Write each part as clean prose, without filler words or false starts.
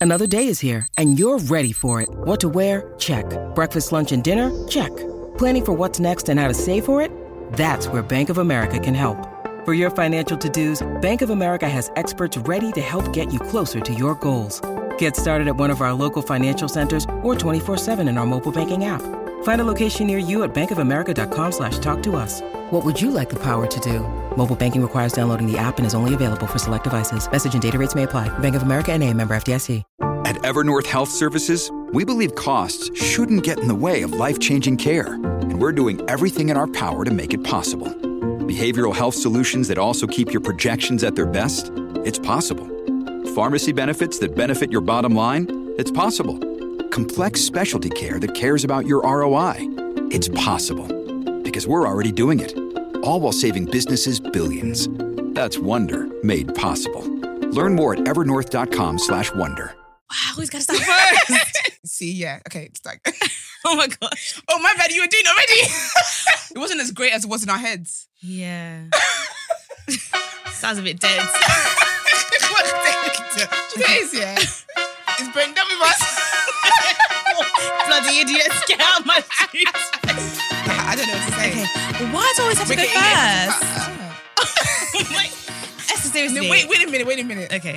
Another day is here, and you're ready for it. What to wear? Check. Breakfast, lunch, and dinner? Check. Planning for what's next and how to save for it? That's where Bank of America can help. For your financial to-dos, Bank of America has experts ready to help get you closer to your goals. Get started at one of our local financial centers or 24/7 in our mobile banking app. Find a location near you at bankofamerica.com/talktous. What would you like the power to do? Mobile banking requires downloading the app and is only available for select devices. Message and data rates may apply. Bank of America N.A., member FDIC. At Evernorth Health Services, we believe costs shouldn't get in the way of life-changing care, and we're doing everything in our power to make it possible. Behavioral health solutions that also keep your projections at their best? It's possible. Pharmacy benefits that benefit your bottom line? It's possible. Complex specialty care that cares about your ROI? It's possible. Because we're already doing it. All while saving businesses billions. That's Wonder made possible. Learn more at evernorth.com/wonder. Wow, who's gotta start first? See, yeah. Okay, it's like... Oh my gosh. Oh, my bad, you were doing it already. It wasn't as great as it was in our heads. Yeah. Sounds a bit dead. It was dead. It is, yeah. It's brain done with us. Bloody idiots, get out of my face. I don't know what to say. Okay, well, why does it always have to go first? Wait, Esther, seriously. No, wait a minute. Okay.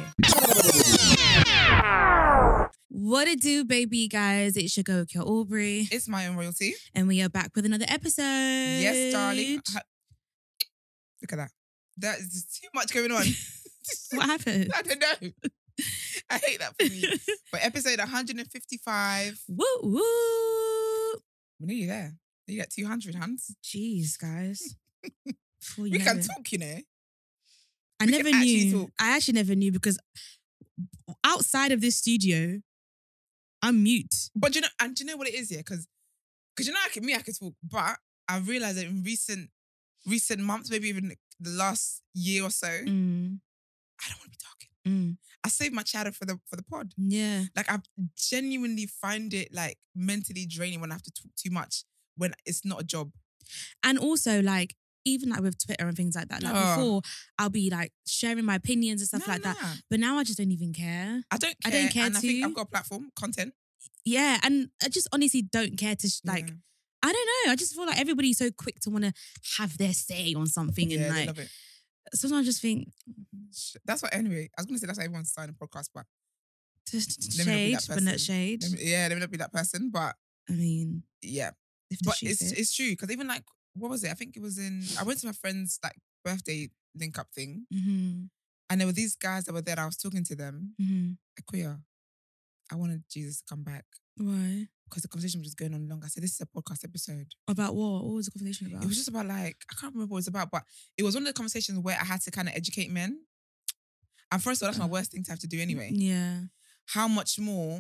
What it do, baby guys? It's your girl, Kiel Aubrey. It's my own royalty. And we are back with another episode. Yes, darling. Look at that. That is too much going on. What happened? I don't know. I hate that for me. But episode 155. Woo, woo. We're nearly there. You get 200, Hans. Jeez, guys. We can talk, you know. I never knew. I actually never knew because outside of this studio, I'm mute. But you know what it is, yeah? Because you know, I can talk, but I realized that in recent months, maybe even the last year or so, I don't want to be talking. I save my chatter for the pod. Yeah. Like, I genuinely find it like mentally draining when I have to talk too much when it's not a job. And also, like, even like with Twitter and things like that. Like before, I'll be like sharing my opinions and stuff like that. But now I just don't even care. I don't care. And I think I've got a platform, content. Yeah, and I just honestly don't care to like. I don't know. I just feel like everybody's so quick to want to have their say on something, and like. Love it. Sometimes I just think that's what. Anyway, I was gonna say that's why everyone's starting a podcast, but shade, but not shade. Let me not be that person. But I mean, yeah, but it's true because even like. What was it? I think it was I went to my friend's like birthday link up thing. And there were these guys that were there. I was talking to them. Akuya, I wanted Jesus to come back. Why? Because the conversation was just going on long. I said, this is a podcast episode. About what? What was the conversation about? It was just about like, I can't remember what it was about, but it was one of the conversations where I had to kind of educate men. And first of all, that's my worst thing to have to do anyway. Yeah. How much more?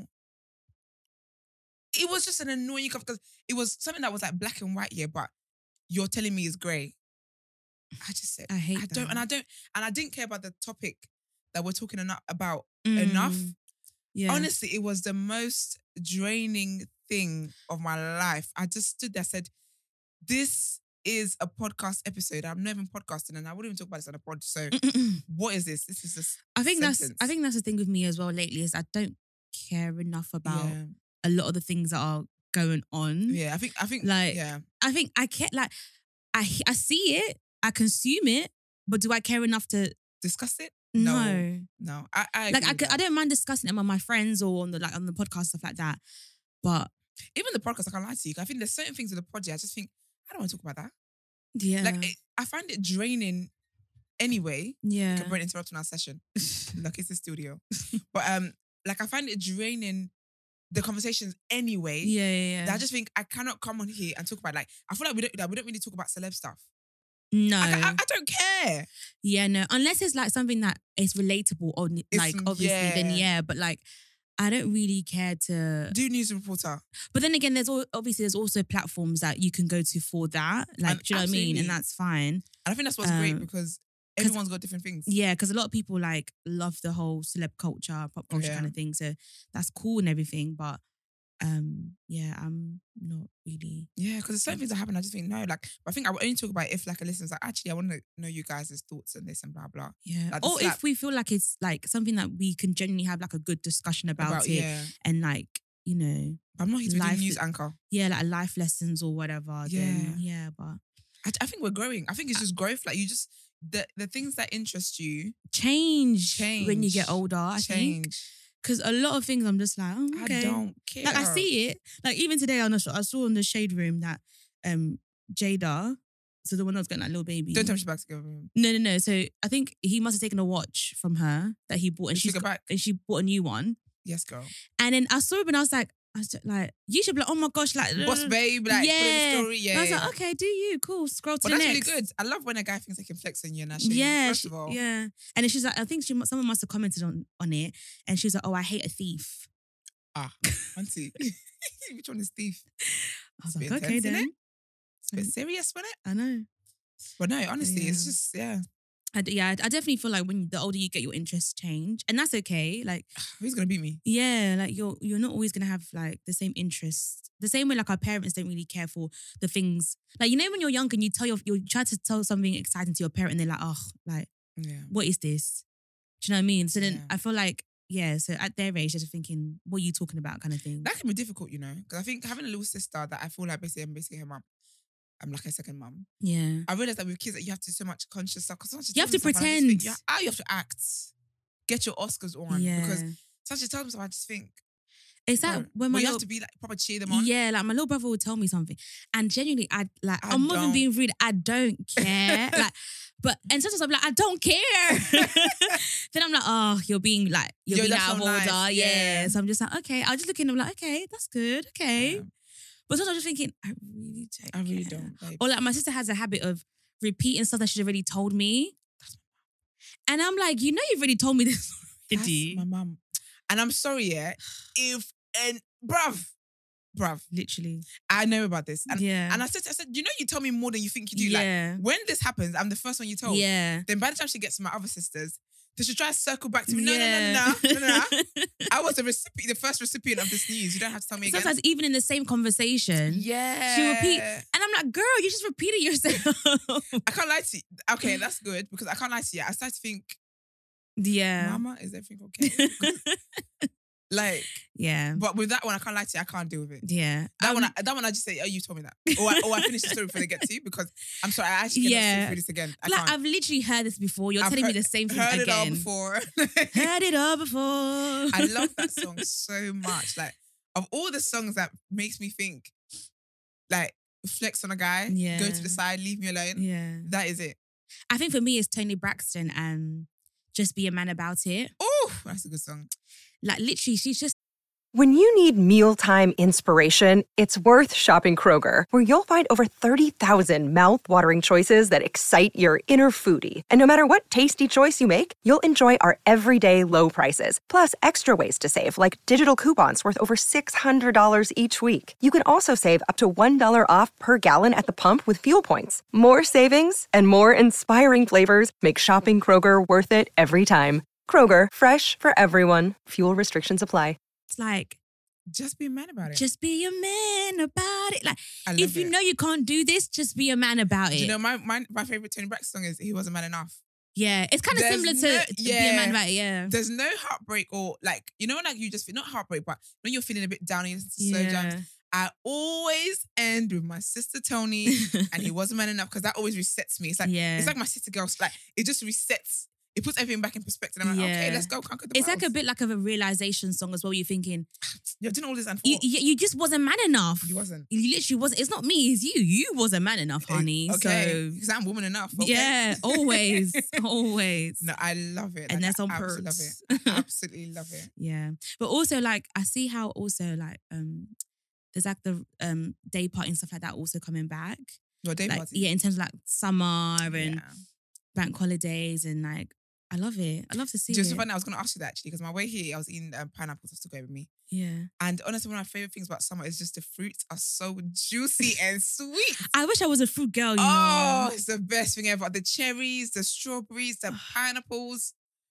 It was just an annoying because it was something that was like black and white, yeah, but you're telling me is grey. I just said, I didn't care about the topic that we're talking about enough. Yeah. Honestly, it was the most draining thing of my life. I just stood there and said, this is a podcast episode. I'm never podcasting and I wouldn't even talk about this on a pod. So what is this? This is just I think that's the thing with me as well lately is I don't care enough about a lot of the things that are going on. Yeah, I think like I think I care like I see it, I consume it, but do I care enough to discuss it? No. I like I don't mind discussing it with my friends or on the podcast stuff like that. But even the podcast, I can't lie to you. I think there's certain things with the project. I just think I don't want to talk about that. Yeah, like I find it draining. Anyway, yeah. Can interrupt on our session. Like it's the studio, but like I find it draining. The conversations anyway. Yeah. That I just think I cannot come on here and talk about I feel like we don't really talk about celeb stuff. No, I don't care. Yeah, no, unless it's like something that is relatable or like obviously then yeah, but like I don't really care to do news reporter. But then again, there's also platforms that you can go to for that. Like, do you know what I mean? And that's fine. And I think that's what's great because everyone's got different things. Yeah, because a lot of people like love the whole celeb culture, pop culture kind of thing. So that's cool and everything. But yeah, I'm not really. Yeah, because there's certain things that happen. I just think no, like I think I would only talk about it if like a listener's like, actually, I want to know you guys' thoughts on this and blah blah. Yeah, like, or if we feel like it's like something that we can genuinely have like a good discussion about it, yeah. and like you know, I'm not here to be a news anchor. Yeah, like life lessons or whatever. Yeah, then, yeah, but I think we're growing. I think it's just growth. Like you just the things that interest you change when you get older. I think. Because a lot of things I'm just like, oh, okay. I don't care. Like I see it. Like even today I saw in the Shade Room that Jada, so the one that was getting that little baby. Don't tell me she's back together. No. So I think he must have taken a watch from her that he bought, and she bought a new one. Yes, girl. And then I saw it and I was like, you should be like, oh my gosh, like boss babe, like put in the story. Yeah. And I was like, okay, do you? Cool. Scroll to the next. That's really good. I love when a guy thinks they can flex on you and that. Yeah. First of all. Yeah. And then she's like, I think someone must have commented on it, and she was like, oh, I hate a thief. Auntie. Which one is thief? I was like, okay then. It's a bit serious, wasn't it? I know. But no, honestly, it's just, I definitely feel like when the older you get, your interests change, and that's okay. Like, who's gonna beat me? Yeah, like you're not always gonna have like the same interests. The same way like our parents don't really care for the things. Like you know when you're young and you try to tell something exciting to your parent, and they're like, oh, like, what is this? Do you know what I mean? So then I feel like so at their age, they're just thinking, what are you talking about, kind of thing. That can be difficult, you know, because I think having a little sister that I feel like I'm basically her mum. I'm like a second mum. Yeah. I realized that with kids that you have to do so much conscious stuff. Because you have to pretend. You have to act. Get your Oscars on. Yeah. Because such a time, I just think. It's that when you have to be like proper cheer them on. Yeah, like my little brother would tell me something, and genuinely, I'm not even being rude. I don't care. And sometimes I'm like, I don't care. Then I'm like, oh, you're being out of order. Nice. Yeah. So I'm just like, okay. I'll just look in and I'm like, okay, that's good. Okay. Yeah. But sometimes I'm just thinking, I really don't. Babe. Or like my sister has a habit of repeating stuff that she's already told me. And I'm like, you've already told me this already. That's my mum. And I'm sorry, bruv. Literally. I know about this. And I said, you tell me more than you think you do. Yeah. Like, when this happens, I'm the first one you told. Yeah. Then by the time she gets to my other sisters, they should try to circle back to me. No. I was the first recipient of this news. You don't have to tell me again. Sometimes even in the same conversation, she'll repeat. And I'm like, girl, you just repeated yourself. I can't lie to you. Okay, that's good because I can't lie to you. I started to think, Mama, is everything okay? But with that one, I can't lie to you. I can't deal with it. Yeah. That one, I just say, oh, you told me that. Or I finish the story before they get to you because I'm sorry, I actually cannot sit through this again. I've literally heard this before. You're telling me the same thing again. Heard it all before. Heard it all before. I love that song so much. Like, of all the songs that makes me think, like, flex on a guy, go to the side, leave me alone. Yeah. That is it. I think for me, it's Toni Braxton and Just Be a Man About It. Oh, that's a good song. Like, literally, she's just... When you need mealtime inspiration, it's worth shopping Kroger, where you'll find over 30,000 mouth-watering choices that excite your inner foodie. And no matter what tasty choice you make, you'll enjoy our everyday low prices, plus extra ways to save, like digital coupons worth over $600 each week. You can also save up to $1 off per gallon at the pump with fuel points. More savings and more inspiring flavors make shopping Kroger worth it every time. Kroger, fresh for everyone. Fuel restrictions apply. It's like, just be a man about it. Just be a man about it. Like, if you know you can't do this, just be a man about it. Do you know, my favorite Toni Braxton song is He Wasn't Man Enough. Yeah, it's kind of similar to Be a Man About It, yeah. There's no heartbreak or like, you just feel, not heartbreak, but when you're feeling a bit down and you're so jams, I always end with my sister Toni and He Wasn't Man Enough because that always resets me. It's like my sister girl, like it just resets. It puts everything back in perspective. I'm like, okay, let's go conquer the It's like a bit like a realization song as well. You're thinking, you're doing all this and you just wasn't man enough. You wasn't. You literally wasn't. It's not me, it's you. You wasn't man enough, honey. Okay, because I'm woman enough. Okay? Yeah, always, always. No, I love it. And that's on purpose. Love it. I absolutely love it. Yeah, but also like I see how also like there's like the day party and stuff like that also coming back. Your day party? Yeah, in terms of like summer and bank holidays and like. I love it. I love to see it. Just funny, I was going to ask you that actually because my way here, I was eating pineapples to go with me. Yeah. And honestly, one of my favourite things about summer is just the fruits are so juicy and sweet. I wish I was a fruit girl, you know. Oh, it's the best thing ever. The cherries, the strawberries, the pineapples.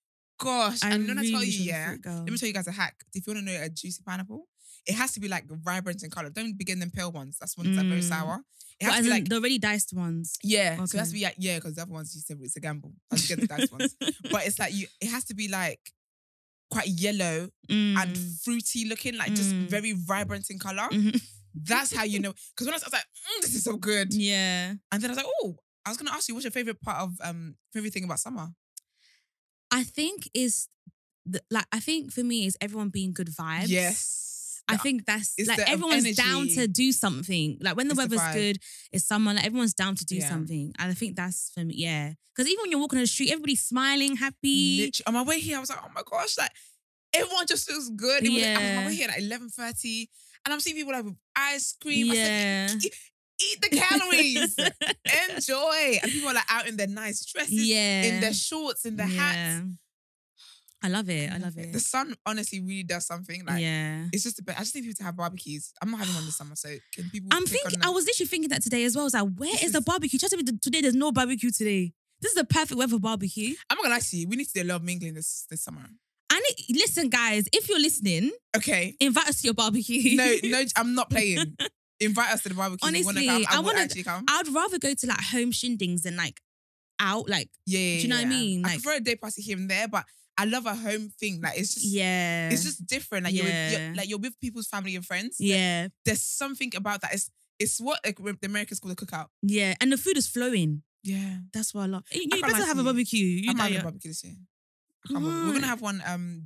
gosh. And when I tell you, let me tell you guys a hack. If you want to know a juicy pineapple, it has to be like vibrant in color. Don't begin them pale ones. That's ones that are very sour. It has to be like the already diced ones. Yeah. Okay. So it has to be like, because the other ones you said it's a gamble. I just get the diced ones. But it's like it has to be like quite yellow and fruity looking, like just very vibrant in color. That's how you know. Because when I was like, this is so good. Yeah. And then I was like, I was gonna ask you, what's your favorite part of favorite thing about summer? I think I think for me is everyone being good vibes. Yes. I think that's like everyone's down to do something. Like when the weather's good, it's summer. Like everyone's down to do something. And I think that's for me, Because even when you're walking on the street, everybody's smiling, happy. Literally, on my way here, I was like, oh my gosh, like everyone just feels good. I was on my way here at 11:30 and I'm seeing people like with ice cream. I said, eat the calories. Enjoy. And people are like out in their nice dresses, in their shorts, in their hats. I love it. I love it. The sun honestly really does something. Like, it's just the best. I just need people to have barbecues. I'm not having one this summer, so can people? I was literally thinking that today as well. I was like, where is the barbecue? Trust me, today there's no barbecue today. This is the perfect weather for barbecue. I'm not gonna lie to you. We need to do a lot of mingling this summer. Listen, guys, if you're listening, invite us to your barbecue. No, I'm not playing. Invite us to the barbecue. Honestly, I would actually come. I'd rather go to like home shindings than like out. Like, do you know what I mean? Like, I prefer a day party here and there, but I love a home thing. Like it's just it's just different. Like you're with people's family and friends. Yeah, there's something about that. It's what like, the Americans call a cookout. Yeah, and the food is flowing. Yeah, that's what I love. You better have a barbecue. I'm having a barbecue this year. We're gonna have one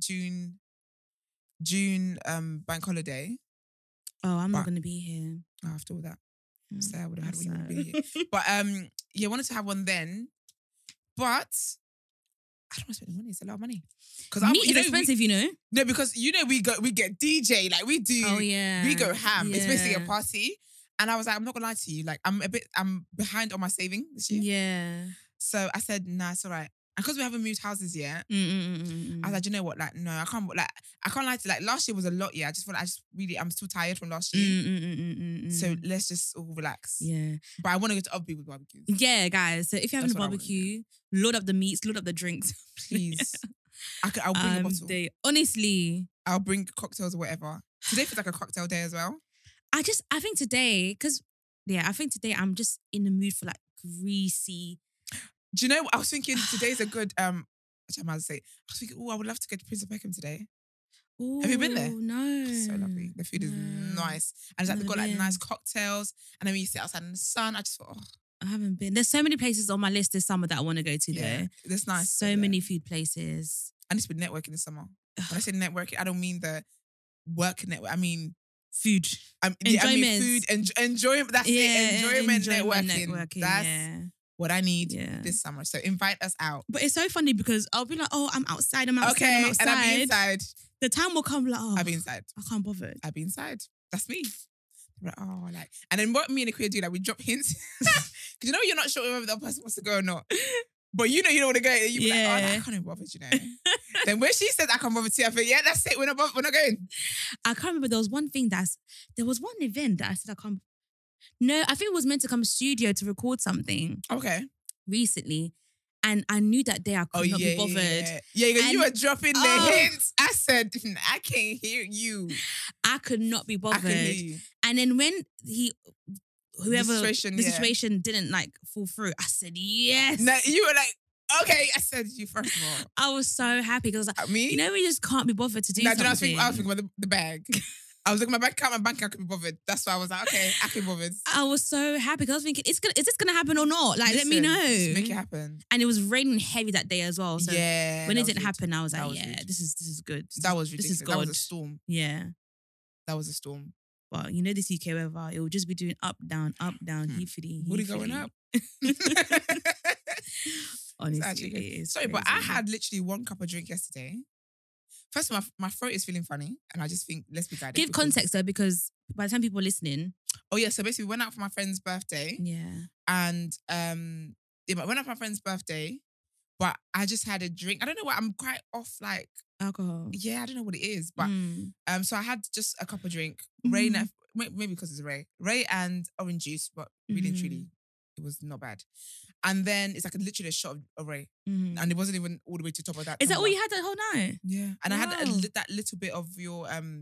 June bank holiday. Oh, I'm not gonna be here after all that. So I would have had one be here. But I wanted to have one then, but I don't want to spend the money. It's a lot of money. Because meat is expensive, you know. No, because we get DJ, like we do. Oh yeah, we go ham. It's basically a party. And I was like, I'm not gonna lie to you, like I'm behind on my saving this year. Yeah. So I said, nah, it's all right. And because we haven't moved houses yet, I was like, you know what? Like, no, I can't lie to you. Like last year was a lot. Yeah, I just feel like I'm still tired from last year. So let's just all relax. Yeah. But I want to go to other people's barbecues. Yeah, guys. So if you're having a barbecue, load up the meats, load up the drinks, please. I'll bring a bottle. Honestly, I'll bring cocktails or whatever. Today feels like a cocktail day as well. I think today, I think today I'm just in the mood for like greasy. Do you know what? I was thinking today's a good, I was thinking, I would love to go to Prince of Peckham today. Ooh, have you been there? No. So lovely. The food is nice. And it's like they've got like nice cocktails. And then when you sit outside in the sun, I just thought, I haven't been. There's so many places on my list this summer that I want to go to though. That's nice. So many food places. I need to be networking this summer. When I say networking, I don't mean the work network. I mean food. Enjoyment. I mean food. Enjoyment. That's it. Enjoyment networking. That's what I need this summer. So invite us out. But it's so funny because I'll be like, I'm outside. And I'll be inside. The time will come like, I'll be inside. I can't bother. I'll be inside. That's me. Like, and then what me and Aquia do, like we drop hints. Because you know you're not sure whether the other person wants to go or not. But you know you don't want to go. You be like, I can't even bother, you know. Then when she said I can't bother too, I think, that's it. We're not going. I can't remember. There was one event that I said I can't. No, I think it was meant to come studio to record something. Okay. Recently. And I knew that day I could not be bothered. Yeah, you were dropping the hints. I said, I can't hear you. I could not be bothered. I hear you. And then when the situation didn't like fall through, I said, yes. No, you were like, okay. I said you first of all. I was so happy because I was like, me? You know, we just can't be bothered to do something. I was thinking about the bag. I was looking at my bank account, could be bothered. That's why I was like, okay, I can be bothered. I was so happy because I was thinking, is this gonna happen or not? Like, let me know. Make it happen. And it was raining heavy that day as well. So when it didn't happen, I was like, this is good. That was ridiculous. This is God. That was a storm. Yeah. That was a storm. But you know this UK weather, it will just be doing up, down, heafity. What are going up? Honestly, sorry, but I had literally one cup of drink yesterday. First of all, my throat is feeling funny, and I just think, let's be guided. Give context though, because by the time people are listening. Oh yeah, so basically we went out for my friend's birthday. Yeah. And but went out for my friend's birthday, but I just had a drink. I don't know what, I'm quite off like alcohol. Yeah, I don't know what it is, but so I had just a cup of drink. Ray, maybe because it's Ray and orange juice, but really and truly, it was not bad. And then it's like literally a shot of Ray. And it wasn't even all the way to the top of that. Is that all you had that whole night? Yeah. And I had that little bit of your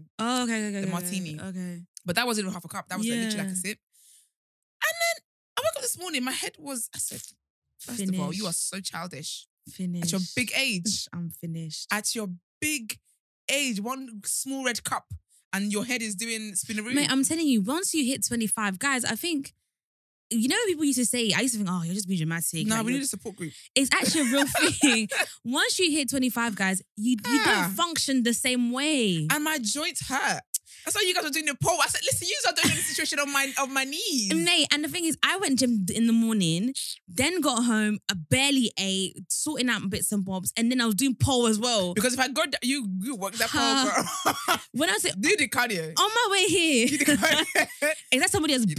the martini. Okay. But that wasn't even half a cup. That was literally like a sip. And then I woke up this morning, my head was, I said, first of all, you are so childish. Finished. At your big age. I'm finished. At your big age, one small red cup and your head is doing spinneroo. Mate, I'm telling you, once you hit 25, guys, I think, you know, people used to say, I used to think, oh, you're just being dramatic. No, like, we need a support group. It's actually a real thing. Once you hit 25, guys, you don't function the same way. And my joints hurt. That's why you guys were doing the pole. I said, listen, you are doing the situation of my knees. Mate, and the thing is, I went gym in the morning, then got home, I barely ate, sorting out bits and bobs, and then I was doing pole as well. Because if I got that, you work that pole, girl. When I say, do the cardio. On my way here. Do the cardio. Is that somebody that's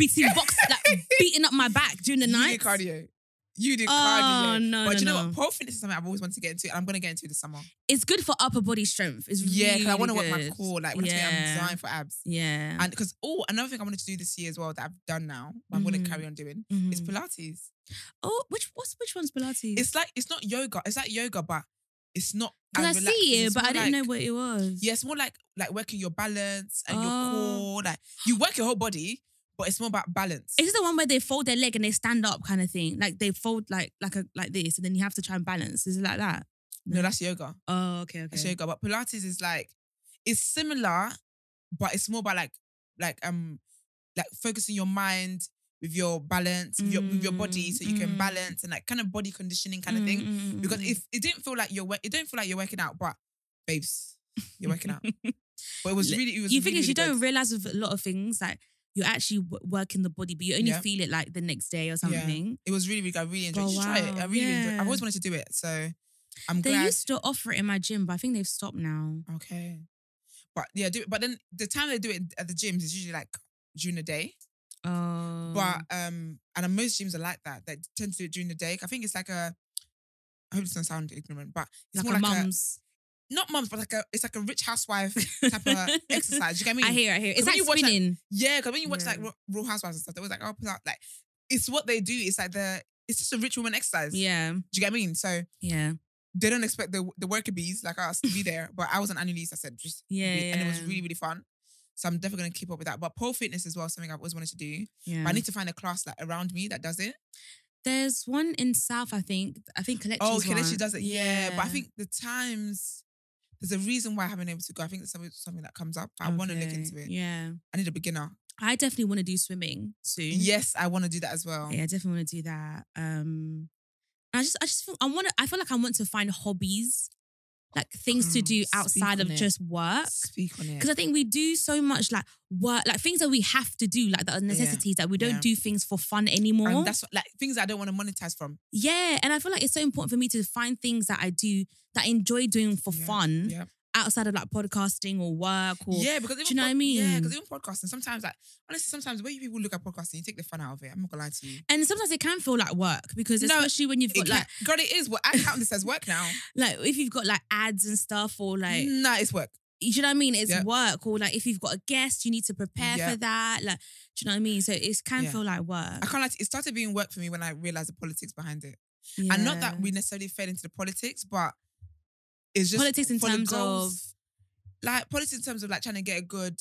beating up my back during the night? You did cardio. You did cardio. Oh, no, but you know no. what? Pole fitness is something I've always wanted to get into, and I'm going to get into this summer. It's good for upper body strength. It's really because I want to work good. my core. Like, when I tell you I'm designed for abs. Yeah. And because, another thing I wanted to do this year as well that I've done now, but I'm going to carry on doing, is Pilates. Oh, which one's Pilates? It's not yoga. It's like yoga, but it's not. I see it, but I didn't know what it was. Yeah, it's more like working your balance and your core. Like, you work your whole body, but it's more about balance. Is this the one where they fold their leg and they stand up kind of thing? Like they fold like this, and then you have to try and balance. Is it like that? No, that's yoga. Oh, okay. That's yoga. But Pilates is like, it's similar, but it's more about like focusing your mind with your balance, with your body, so you can balance and like kind of body conditioning kind of thing. Because if it didn't feel like you're working out, but babes, you're working out. But it was really. You think you don't realize with a lot of things like. You're actually working the body, but you only feel it like the next day or something. Yeah. It was really, really good. I really enjoyed it. You should try it. I really enjoyed it. I've always wanted to do it, so I'm glad. They used to offer it in my gym, but I think they've stopped now. Okay. But yeah, but then the time they do it at the gyms is usually like during the day. Oh. But, and most gyms are like that. They tend to do it during the day. I think it's like I hope it doesn't sound ignorant, but it's like more like mums. Not mums, but it's like a rich housewife type of exercise. You get me? I hear. It's like spinning. Because when you watch like Real Housewives and stuff, they always like, like it's what they do. It's like it's just a rich woman exercise. Yeah. Do you get me? So yeah, they don't expect the worker bees like us to be there. But I was on annual leave, so I said just and it was really, really fun. So I'm definitely gonna keep up with that. But pole fitness as well, something I've always wanted to do. Yeah. But I need to find a class like around me that does it. There's one in South, I think. Kelechi's Oh, Kelechi does it. Yeah. But I think the times. There's a reason why I haven't been able to go. I think it's something that comes up. I want to look into it. Yeah. I need a beginner. I definitely want to do swimming soon. Yes, I want to do that as well. Yeah, I definitely want to do that. I just feel I feel like I want to find hobbies, like things to do outside of just work. Speak on it. Because I think we do so much like work, like things that we have to do, like the necessities that we don't do things for fun anymore. And that's like things that I don't want to monetize from. Yeah, and I feel like it's so important for me to find things that I do that I enjoy doing for fun. Yeah. Outside of like podcasting or work or because do you know what I mean? Yeah, because even podcasting, sometimes like honestly, sometimes when people look at podcasting, you take the fun out of it. I'm not gonna lie to you. And sometimes it can feel like work because especially when you've got like God, it is. Well, I count this as work now. Like if you've got like ads and stuff or like it's work. You know what I mean? It's work or like if you've got a guest, you need to prepare for that. Like, do you know what I mean? So it can feel like work. I can't lie to you, it started being work for me when I realized the politics behind it. Yeah. And not that we necessarily fell into the politics, but it's just politics in terms of like politics in terms of like trying to get a good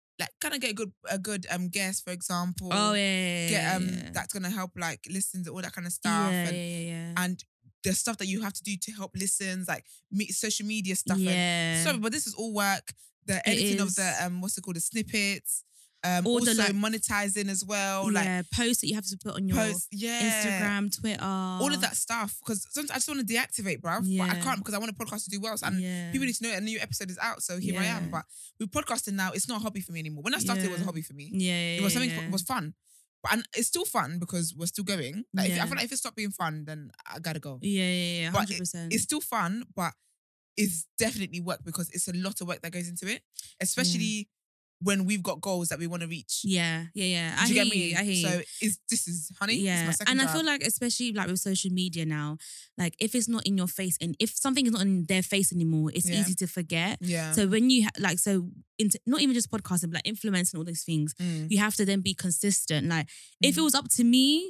guest, for example. Oh yeah. That's gonna help like listens, all that kind of stuff. And the stuff that you have to do to help listens, like social media stuff. Yeah. Sorry, but this is all work. The editing of the the snippets. Also monetizing as well. Yeah, like posts that you have to put on your Instagram, Twitter. All of that stuff. Because sometimes I just want to deactivate, bruv. Yeah. But I can't because I want a podcast to do well. And people need to know a new episode is out. So here I am. But with podcasting now, it's not a hobby for me anymore. When I started, it was a hobby for me. It was something that was fun. But it's still fun because we're still going. Like I feel like if it stopped being fun, then I gotta go. Yeah, 100%. But it's still fun, but it's definitely work because it's a lot of work that goes into it. Especially when we've got goals that we want to reach. Yeah. Do you get me? I hear you. So this is honey. Yeah. It's my second and job. I feel like especially like with social media now, like if it's not in your face and if something is not in their face anymore, it's easy to forget. Yeah. So when you not even just podcasting, but like influencing all these things, you have to then be consistent. Like if it was up to me,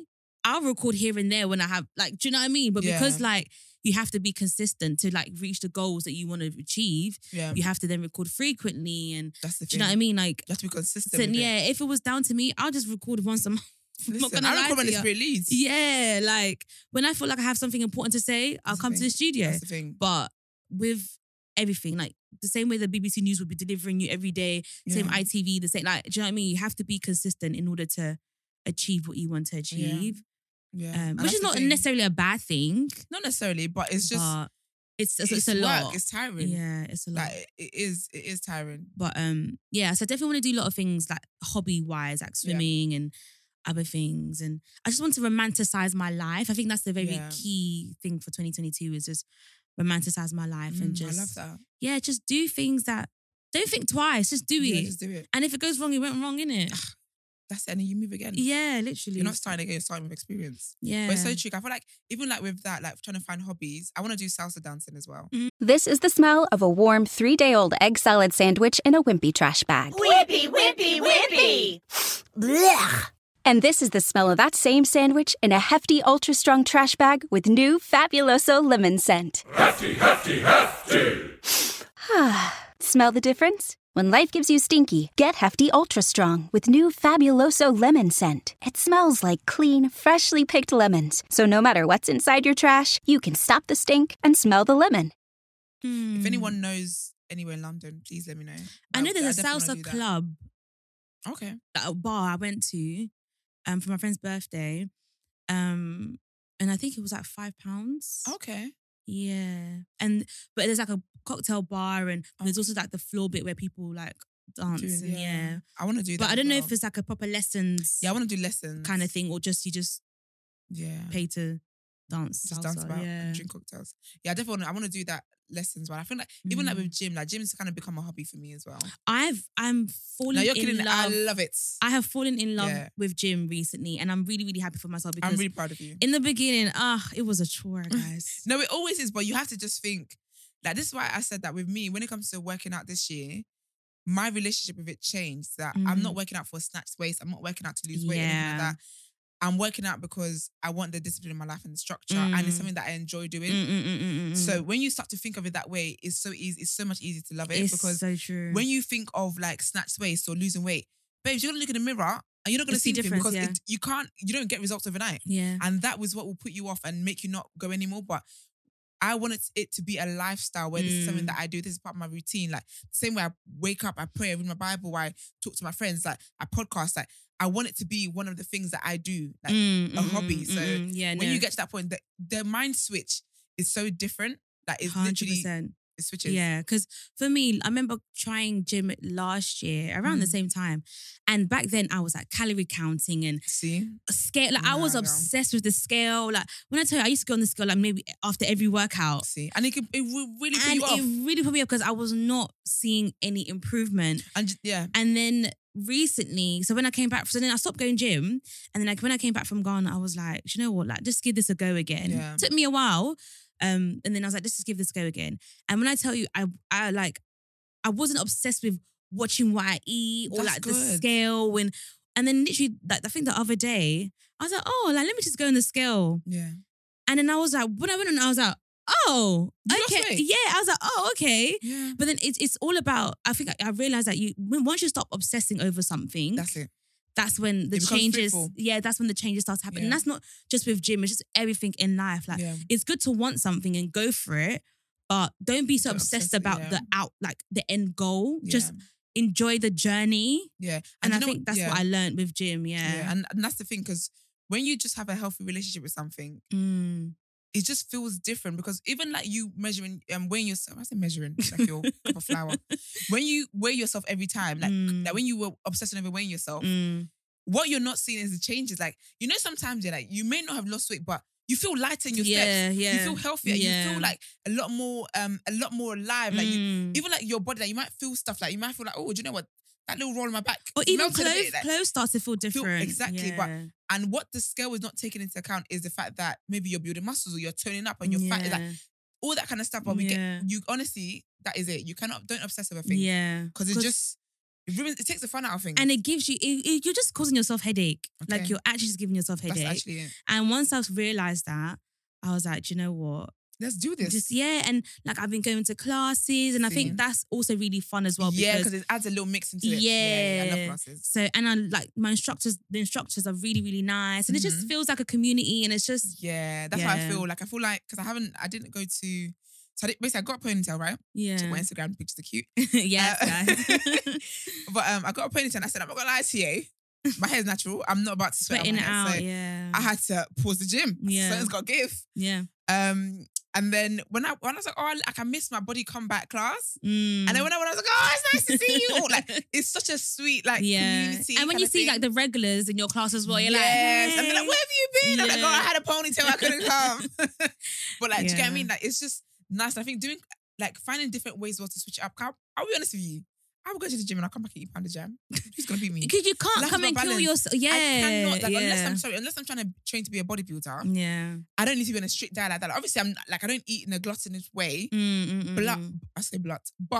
I'll record here and there when I have, like, do you know what I mean? But because, like, you have to be consistent to, like, reach the goals that you want to achieve. Yeah. You have to then record frequently. And that's the thing. Do you know what I mean? Like, you have to be consistent. If it was down to me, I'll just record once a month. Listen, I record when it's released. Yeah, like, when I feel like I have something important to say, I'll come to the studio. That's the thing. But with everything, like, the same way the BBC News would be delivering you every day, same ITV, the same, like, do you know what I mean? You have to be consistent in order to achieve what you want to achieve. Yeah. Which is not necessarily a bad thing. Not necessarily, but it's just... But it's a lot. It's tiring. Yeah, it's a lot. Like, it is tiring. But so I definitely want to do a lot of things, like, hobby-wise, like swimming and other things. And I just want to romanticize my life. I think that's the very key thing for 2022 is just romanticize my life and just... I love that. Yeah, just do things that... Don't think twice, just do it. Yeah, just do it. And if it goes wrong, it went wrong, innit? That's it, and then you move again. Yeah, literally. You're not starting again, you're starting with experience. Yeah. But it's so true. I feel like, even like with that, like trying to find hobbies, I want to do salsa dancing as well. This is the smell of a warm 3-day-old egg salad sandwich in a wimpy trash bag. Wimpy, wimpy, wimpy! Blech. And this is the smell of that same sandwich in a hefty, ultra-strong trash bag with new Fabuloso lemon scent. Hefty, hefty, hefty! Smell the difference? When life gives you stinky, get Hefty Ultra Strong with new Fabuloso lemon scent. It smells like clean, freshly picked lemons. So no matter what's inside your trash, you can stop the stink and smell the lemon. If anyone knows anywhere in London, please let me know. I know there's a salsa club. Okay. At a bar I went to for my friend's birthday. And I think it was like £5. Okay. Yeah. But there's like a cocktail bar and there's also like the floor bit where people like dance. I want to do that. But I don't know if it's like a proper lessons. Yeah, I want to do lessons. Kind of thing, or just you just pay to dance. Just dance about and drink cocktails. Yeah, I definitely I want to do that lessons, but I feel like even like with gym's kind of become a hobby for me as well. I'm falling in love. I love it. I have fallen in love with gym recently, and I'm really, really happy for myself because I'm really proud of you. In the beginning, it was a chore, guys. No, it always is, but you have to just think, like, this is why I said that with me, when it comes to working out this year, my relationship with it changed. That I'm not working out for a snatched waist. I'm not working out to lose weight or anything like that. I'm working out because I want the discipline in my life and the structure, and it's something that I enjoy doing. So when you start to think of it that way, it's so easy. It's so much easier to love it. It's because so true. When you think of like snatched waist or losing weight, babes, you're gonna look in the mirror and you're not gonna see anything because you don't get results overnight. Yeah, and that was what will put you off and make you not go anymore. But I wanted it to be a lifestyle where this is something that I do. This is part of my routine. Like, the same way I wake up, I pray, I read my Bible, I talk to my friends, like I podcast. Like, I want it to be one of the things that I do, like a hobby. So when you get to that point, the mind switch is so different. Like, it's 100%. Literally, it switches. Yeah, because for me, I remember trying gym last year around the same time. And back then I was like calorie counting and scale. Like, I was obsessed with the scale. Like, when I tell you, I used to go on the scale like maybe after every workout. And it really put you off. It really put me off because I was not seeing any improvement. And then recently, so when I came back, so then I stopped going gym. And then like when I came back from Ghana, I was like, you know what? Like, just give this a go again. It took me a while. And then I was like, let's just give this a go again. And when I tell you, I wasn't obsessed with watching what I eat or the scale. And then literally, like, I think the other day, I was like, oh, like, let me just go on the scale. Yeah. And then I was like, when I went on, I was like, oh, okay. Yeah, I was like, oh, okay. Yeah. But then it's all about, I think I realized that once you stop obsessing over something. That's it. That's when the changes, that's when the changes start to happen. And that's not just with gym, it's just everything in life. Like, it's good to want something and go for it, but don't be so obsessed about the end goal. Just enjoy the journey. Yeah. And I think that's what I learned with gym. Yeah. And that's the thing, because when you just have a healthy relationship with something, it just feels different, because even like you measuring weighing yourself, I say measuring, it's like your cup of flour. When you weigh yourself every time, like when you were obsessing over weighing yourself, what you're not seeing is the changes. Like, you know, sometimes you're like, you may not have lost weight, but you feel lighter in your steps. You feel healthier. You feel like a lot more alive. Like even like your body, like you might feel stuff, like you might feel like, oh, do you know what? That little roll in my back. Or even clothes start to feel different. Exactly. And what the scale is not taking into account is the fact that maybe you're building muscles or you're toning up and you're fat. Like, all that kind of stuff. But we get, you honestly, that is it. You don't obsess over things. Yeah. Because it's just, It takes the fun out of things. And it gives you, you're just causing yourself headache. Okay. Like you're actually just giving yourself headache. That's actually it. And once I've realised that, I was like, do you know what? Let's do this. And like I've been going to classes and I think that's also really fun as well. Yeah, because it adds a little mix into it. Yeah, I love classes. So, and I like the instructors are really, really nice. And it just feels like a community and it's just... Yeah, that's how I feel. Like, I feel like, because I didn't go to... So basically, I got a ponytail, right? Yeah. Check my Instagram, pictures are cute. Yes, guys. But I got a ponytail and I said, I'm not going to lie to you. My hair's natural. I'm not about to sweat Sweating my hair. out, So I had to pause the gym. Yeah. Something's got to give. Yeah. And then when I was like, oh, I miss my body combat class. Mm. And then when I was like, oh, it's nice to see you. Like, it's such a sweet community. And when you see like the regulars in your class as well, you're like, hey. hey. And they're like, where have you been? I'm like, oh, I had a ponytail, I couldn't come. But like, do you get what I mean? Like, it's just nice. And I think finding different ways to switch it up. I'll be honest with you. I will go to the gym and I'll come back and eat pound of jam. Who's gonna beat me? Because you can't come and kill yourself. Yeah, I cannot. Unless I'm trying to train to be a bodybuilder. Yeah, I don't need to be on a strict diet like that. Like, obviously, I don't eat in a gluttonous way. I say but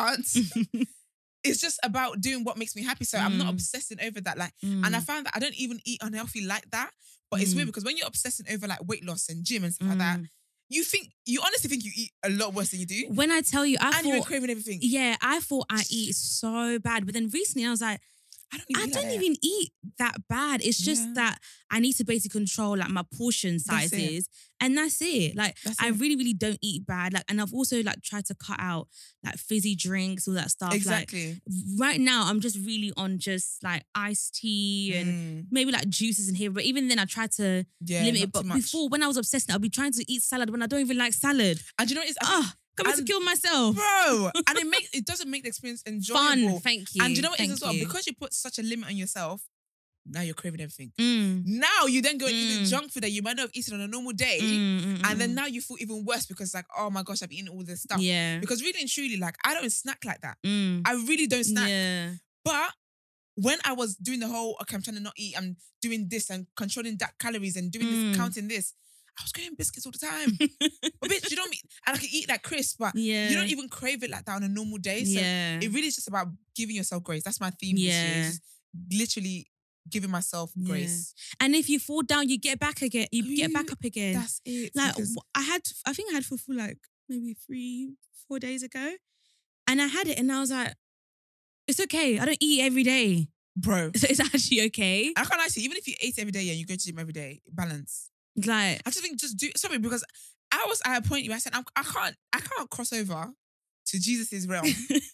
it's just about doing what makes me happy. So I'm not obsessing over that. Like, and I found that I don't even eat unhealthy like that. But it's weird because when you're obsessing over like weight loss and gym and stuff like that. You honestly think you eat a lot worse than you do? When I tell you, you're craving everything. Yeah, I thought I eat so bad. But then recently I was like, I don't even eat that bad. It's just that I need to basically control like my portion sizes. And that's it. Like I really, really don't eat bad. Like, and I've also like tried to cut out like fizzy drinks, all that stuff. Exactly. Like, right now I'm just really on just like iced tea and maybe like juices in here. But even then I try to limit it. But before, when I was obsessed, I'd be trying to eat salad when I don't even like salad. And you know what it is? Coming to kill myself. Bro. And it doesn't make the experience enjoyable. Fun, thank you. And you know what it is as well? Because you put such a limit on yourself, now you're craving everything. Now you then go and eat the junk food that you might not have eaten on a normal day. And then now you feel even worse because like, oh my gosh, I've eaten all this stuff. Yeah. Because really and truly, like, I don't snack like that. I really don't snack. Yeah. But when I was doing the whole, okay, I'm trying to not eat, I'm doing this and controlling that calories and doing this, counting this, I was craving biscuits all the time. But bitch, you don't eat, and I can eat like crisp, but you don't even crave it like that on a normal day. So it really is just about giving yourself grace. That's my theme this year. Just literally giving myself grace. And if you fall down, you get back again. You get back up again. That's it. Like I think I had fufu like maybe 3-4 days ago. And I had it and I was like, it's okay. I don't eat every day. Bro. So it's actually okay. I can't lie to you, even if you ate every day and you go to the gym every day, balance. Like, I just think because I was at a point where I said I can't cross over to Jesus's realm,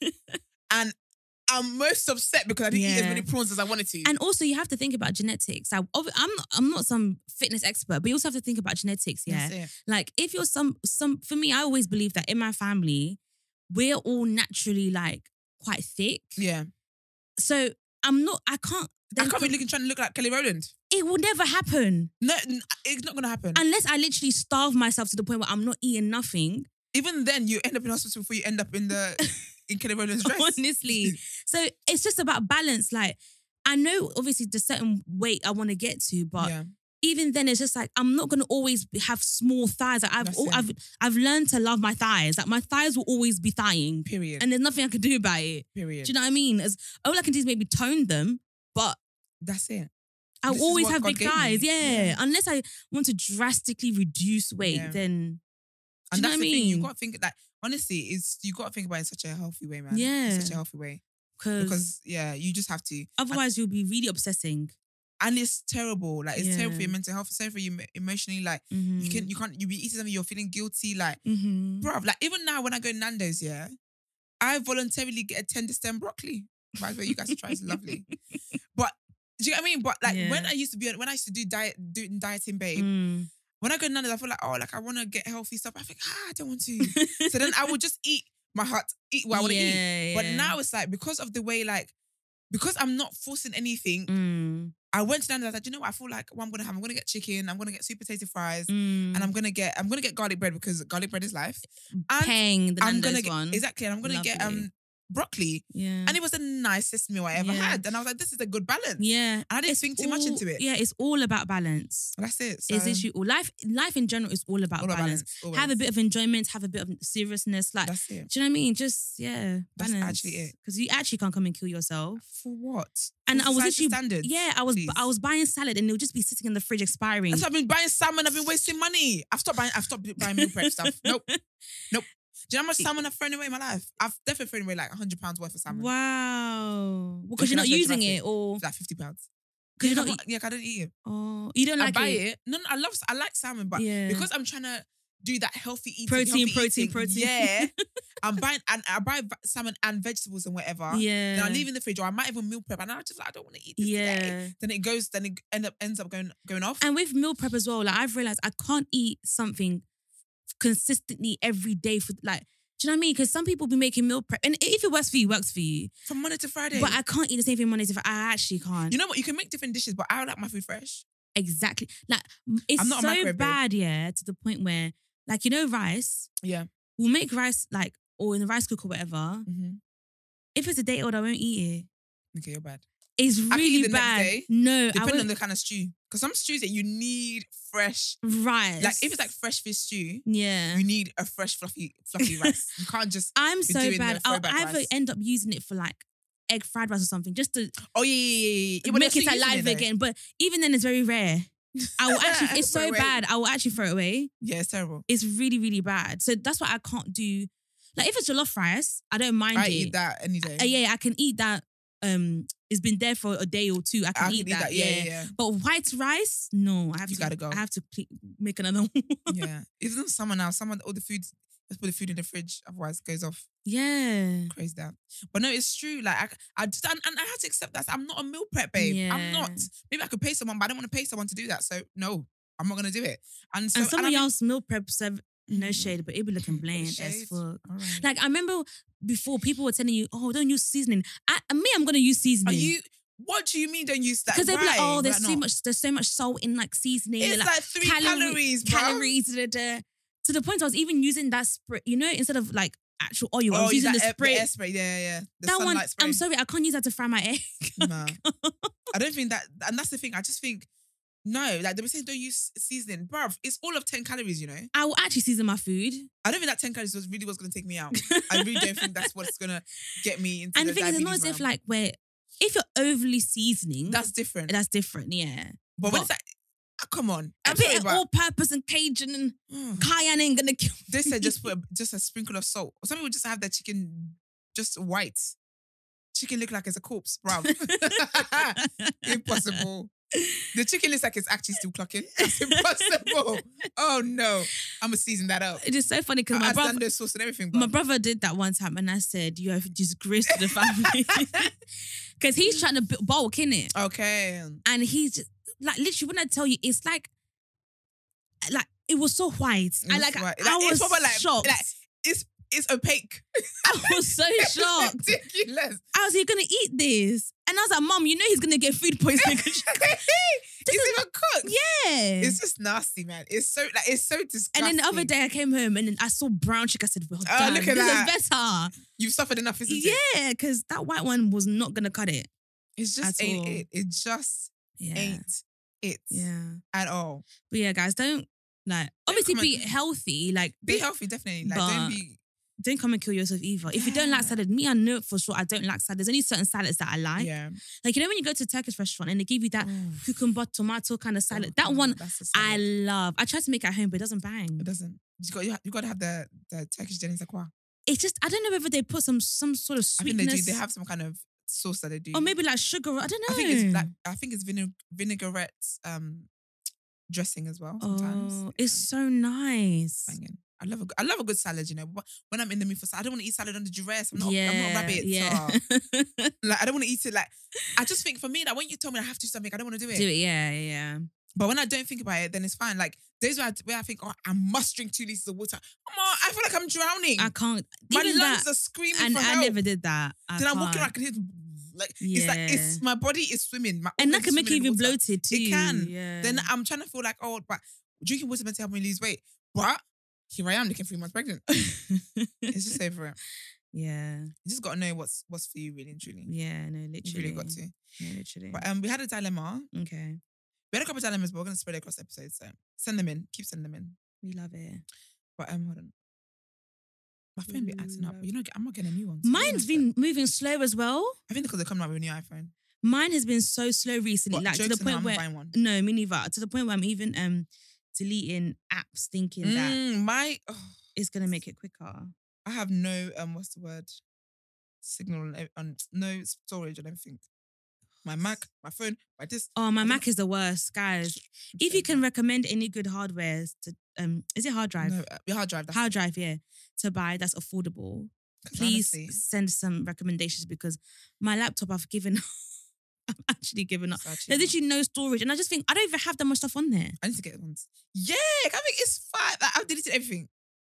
and I'm most upset because I didn't eat as many prawns as I wanted to. And also, you have to think about genetics. I'm not some fitness expert, but you also have to think about genetics. Yeah, like if you're some for me, I always believe that in my family, we're all naturally like quite thick. Yeah. So I can't be trying to look like Kelly Rowland. It will never happen. No, it's not going to happen. Unless I literally starve myself to the point where I'm not eating nothing. Even then, you end up in hospital before you end up in Kelly Rowland's dress. Honestly. So it's just about balance. Like, I know obviously the certain weight I want to get to, but even then it's just like, I'm not going to always have small thighs. Like, I've learned to love my thighs. Like my thighs will always be thighing. Period. And there's nothing I can do about it. Period. Do you know what I mean? All I can do is maybe tone them, but that's it. I'll always have big thighs. Yeah. Unless I want to drastically reduce weight, then. And that's the thing. You got to think that, honestly, you got to think about it in such a healthy way, man. Yeah. In such a healthy way. Because you just have to. Otherwise, you'll be really obsessing. And it's terrible. Like, it's terrible for your mental health. It's terrible for you emotionally. Like, you be eating something, you're feeling guilty. Like, bruv, like, even now when I go to Nando's, I voluntarily get a tender stem broccoli. By the way, you guys try, it's lovely. But, do you know what I mean? But like when I used to do dieting, babe, when I go to Nando's, I feel like, oh, like I want to get healthy stuff. I think, I don't want to. So then I would just eat my heart, eat what I want to eat. But now it's like, because of the way, like, because I'm not forcing anything, I went to Nando's, I was like, you know what? I feel like what I'm going to get chicken, I'm going to get sweet potato fries, and I'm going to get garlic bread because garlic bread is life. And the Nando's one. Exactly. And I'm going to get broccoli. Yeah. And it was the nicest meal I ever had. And I was like, this is a good balance. Yeah. And I didn't think too much into it. Yeah, it's all about balance. That's it. So, It's literally all. Life in general is all about balance. Have a bit of enjoyment, have a bit of seriousness. Like, that's it. do you know what I mean? Just, balance. That's actually it. Because you actually can't come and kill yourself. For what? And For I was society literally, standards, I was buying salad and it would just be sitting in the fridge expiring. That's why I've been buying salmon. I've been wasting money. I've stopped buying meal prep stuff. Nope. Do you know how much salmon I've thrown away in my life? I've definitely thrown away like £100 worth of salmon. Wow. Because you're not using it, or like £50. Because I don't eat it. Oh, you don't like it? I buy it. No, I like salmon, but because I'm trying to do that healthy eating, protein. Yeah, I buy salmon and vegetables and whatever. Yeah, then I leave in the fridge, or I might even meal prep, and I just like, I don't want to eat this today. Then it ends up going off. And with meal prep as well, like I've realized I can't eat something consistently every day for like. Do you know what I mean? Because some people be making meal prep, and if it works for you, it works for you. From Monday to Friday. But I can't eat the same thing Monday to Friday. I actually can't. You know what? You can make different dishes, but I like my food fresh. Exactly. Like it's I'm not so bad, to the point where, like, you know, rice. Yeah. We'll make rice like, or in the rice cooker or whatever. Mm-hmm. If it's a day old, I won't eat it. Okay, you're bad. It's really bad. Next day, no, depending on the kind of stew. Because some stews that you need fresh rice. Like if it's like fresh fish stew, you need a fresh fluffy rice. You can't just. I'm so bad. I'll either end up using it for like egg fried rice or something, just to make it alive again. But even then, it's very rare. I will actually. It's so bad. I will actually throw it away. Yeah, it's terrible. It's really, really bad. So that's why I can't do. Like if it's jollof rice, I don't mind it. I eat that any day. I can eat that. It's been there for a day or two. I can eat that. Yeah. But white rice, no. You gotta go. I have to make another one. Yeah. Isn't someone all the food, let's put the food in the fridge, otherwise it goes off. Yeah. Crazy that. But no, it's true. Like I had to accept that. I'm not a meal prep babe. Yeah. I'm not. Maybe I could pay someone, but I don't want to pay someone to do that. So no, I'm not gonna do it. And some of y'all's meal preps have no shade, but it be looking bland as fuck. Right. Like I remember before people were telling you, oh, don't use seasoning. I'm gonna use seasoning. What do you mean don't use that? Because they'd be like, oh, there's so much salt in like seasoning. It's like 3 calories, bro. To the point I was even using that spray, you know, instead of like actual oil, I was using the spray. The spray, yeah. That one, spray. I'm sorry, I can't use that to fry my egg. No. I don't think that, and that's the thing, I just think, no, like they were saying don't use seasoning. Bruv, it's all of 10 calories, you know? I will actually season my food. I don't think that 10 calories was really what's going to take me out. I really don't think that's what's going to get me into and the thing is, it's not as if like if you're overly seasoning. That's different. Yeah. But when it's like, come on. A bit of all-purpose and Cajun and cayenne ain't gonna kill They said just put just a sprinkle of salt. Or some people just have their chicken just white. Chicken look like it's a corpse, bruv. Impossible. The chicken looks like it's actually still clucking. That's impossible. Oh no. I'm gonna season that up. It is so funny because my brother sauce and everything. My brother did that one time and I said, you have disgrace to the family. Because he's trying to bulk, innit? Okay. And he's just, like, literally, when I tell you, it's like it was so white. I was shocked. It's opaque. I was so shocked. Ridiculous. I was like, you're going to eat this? And I was like, Mom, you know he's going to get food poisoning. It's even cooked. Yeah. It's just nasty, man. It's so disgusting. And then the other day I came home and then I saw brown chicken. I said, well, damn, look at that. This is better. You've suffered enough, isn't it? Yeah, because that white one was not going to cut it. It's just ain't it. It just ain't it. Yeah. At all. But yeah, guys, don't obviously be healthy. Be healthy, definitely. Don't come and kill yourself either. Yeah. If you don't like salad, me, I know for sure I don't like salad. There's only certain salads that I like. Yeah. Like, you know when you go to a Turkish restaurant and they give you that cucumber, tomato kind of salad? That one I love. I try to make it at home, but it doesn't bang. It doesn't. You got to have the Turkish deniz akwa. It's just, I don't know whether they put some sort of sweetness. I think they do. They have some kind of sauce that they do. Or maybe like sugar. I don't know. I think it's vinaigrette dressing as well sometimes. Oh, it's so nice. Banging. I love a good salad, you know. When I'm in the mood for salad, I don't want to eat salad under duress. I'm not a rabbit. Yeah. Like I don't want to eat it. Like I just think for me, like when you tell me I have to do something, I don't want to do it. Yeah. But when I don't think about it, then it's fine. Like days where I think, oh, I must drink 2 liters of water. I feel like I'm drowning. I can't. My lungs are screaming and for help. I never did that. Then I'm walking around, I can hear it's my body is swimming. And that can make you even bloated too. It can. Yeah. Then I'm trying to feel like, oh, but drinking water meant to help me lose weight. But here I am looking 3 months pregnant. It's just over it. Yeah. You just got to know what's for you, really and truly. Yeah, no, literally. You really got to. No, literally. But we had a dilemma. Okay. We had a couple of dilemmas, but we're going to spread it across episodes. So send them in. Keep sending them in. We love it. But hold on. My phone be acting up. You know, I'm not getting a new one. Mine's been moving slow as well. I think because they're coming out with a new iPhone. Mine has been so slow recently. What, like to the point where buying one? No, me neither. To the point where I'm even deleting apps thinking that it's gonna make it quicker. I have no what's the word? Signal on no storage and everything. My Mac, my phone, my disc. Oh, my Mac is the worst, guys. If you can recommend any good hardware to is it hard drive? No, your hard drive. Hard drive, yeah. To buy that's affordable. Please send some recommendations because my laptop I've actually given up. There's literally no storage. And I just think I don't even have that much stuff on there. I need to get ones. Yeah, I think it's fine. Like, I've deleted everything.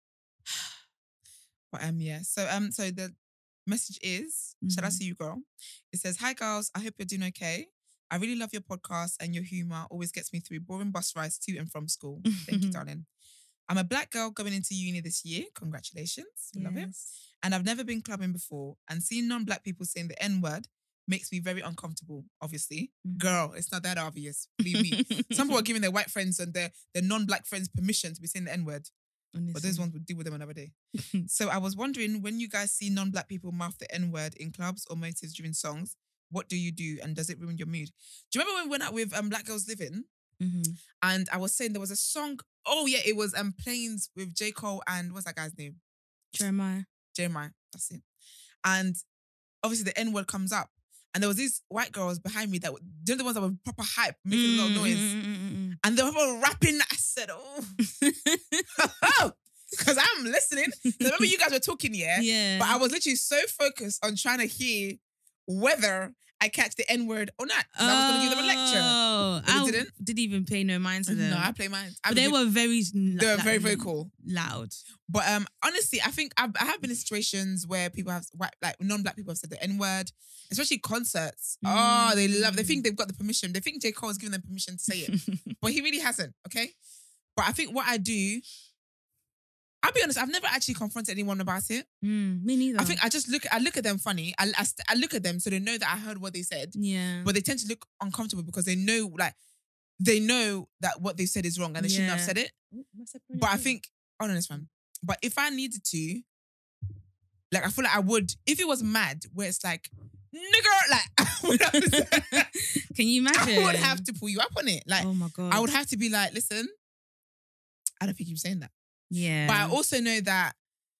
But yeah. So the message is, shout out to you, girl. It says, "Hi girls, I hope you're doing okay. I really love your podcast and your humor always gets me through boring bus rides to and from school. Thank you, darling. I'm a black girl going into uni this year. Congratulations. Love it. And I've never been clubbing before. And seeing non-black people saying the N-word makes me very uncomfortable, obviously. Girl, it's not that obvious. Believe me. Some people are giving their white friends and their non-black friends permission to be saying the N-word. Honestly. But those ones would deal with them another day. So I was wondering, when you guys see non-black people mouth the N-word in clubs or motives during songs, what do you do? And does it ruin your mood? Do you remember when we went out with Black Girls Living? And I was saying there was a song. Oh yeah, it was Planes with J. Cole and what's that guy's name? Jeremiah. That's it. And obviously the N-word comes up. And there was these white girls behind me that were the ones that were proper hype, making a lot of noise. And they were rapping. I said, oh, because I'm listening. So remember you guys were talking, yeah? But I was literally so focused on trying to hear whether I catch the N-word or not. I was going to give them a lecture. But I didn't even pay no mind to them. No, I play mine. But they were very very, very cool. Loud. But honestly, I think I have been in situations where people have, like non-black people have said the N-word, especially concerts. Oh, they think they've got the permission. They think J. Cole has given them permission to say it. But he really hasn't, okay? But I think what I do, I'll be honest, I've never actually confronted anyone about it. Me neither. I think I just look at them funny. I look at them so they know that I heard what they said. Yeah. But they tend to look uncomfortable because they know that what they said is wrong and they shouldn't have said it. But I think, hold on this one. But if I needed to, like, I feel like I would, if it was mad, where it's like, nigger, like, I would have to, can you imagine? I would have to pull you up on it. Like, oh my God. I would have to be like, listen, I don't think you're saying that. Yeah. But I also know that,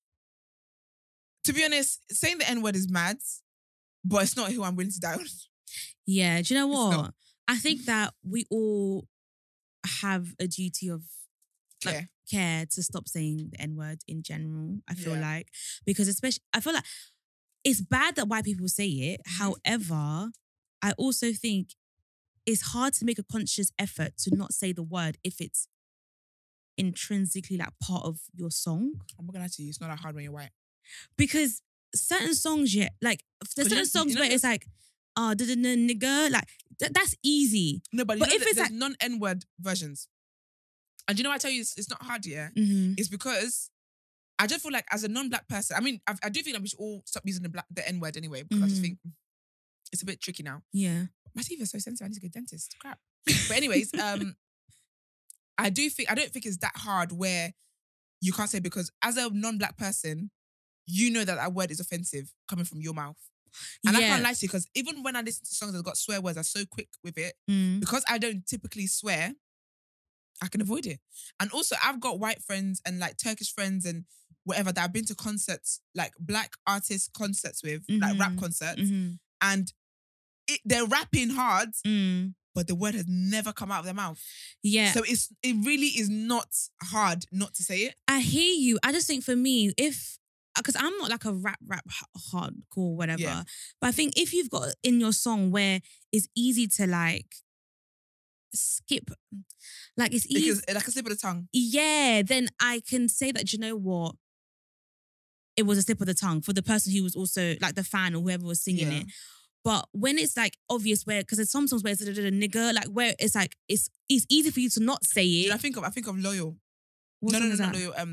to be honest, saying the N-word is mad, but it's not who I'm willing to die on. Yeah. Do you know what? I think that we all have a duty of care to stop saying the N-word in general, I feel like. Because especially, I feel like it's bad that white people say it. However, I also think it's hard to make a conscious effort to not say the word if it's intrinsically like part of your song. I'm not gonna lie to you, it's not that hard when you're white. Because certain songs, there's certain songs where it's like, nigga, like that's easy. No, but if it's like non-N-word versions, and you know, I tell you, it's not hard, It's because I just feel like as a non-black person, I mean, I do think that we should all stop using the N-word anyway, because I just think it's a bit tricky now. Yeah, my teeth are so sensitive. I need to go to the dentist. Crap. But anyways, I don't think it's that hard where you can't say, because as a non-black person, you know that word is offensive coming from your mouth. And I can't lie to you, because even when I listen to songs that got swear words, I'm so quick with it. Because I don't typically swear, I can avoid it. And also, I've got white friends and like Turkish friends and whatever that I've been to concerts, like black artist concerts with, like rap concerts. And they're rapping hard, but the word has never come out of their mouth. Yeah. So it really is not hard not to say it. I hear you. I just think for me, because I'm not like a rap hardcore, whatever. But I think if you've got in your song where it's easy to like skip, like it's easy. Like a slip of the tongue. Yeah, then I can say that, you know what? It was a slip of the tongue for the person who was also like the fan or whoever was singing it. But when it's like obvious, where, because there's some songs where it's a nigger, like where it's like it's easy for you to not say it. Dude, I think of Loyal. What no, song is not that? Loyal.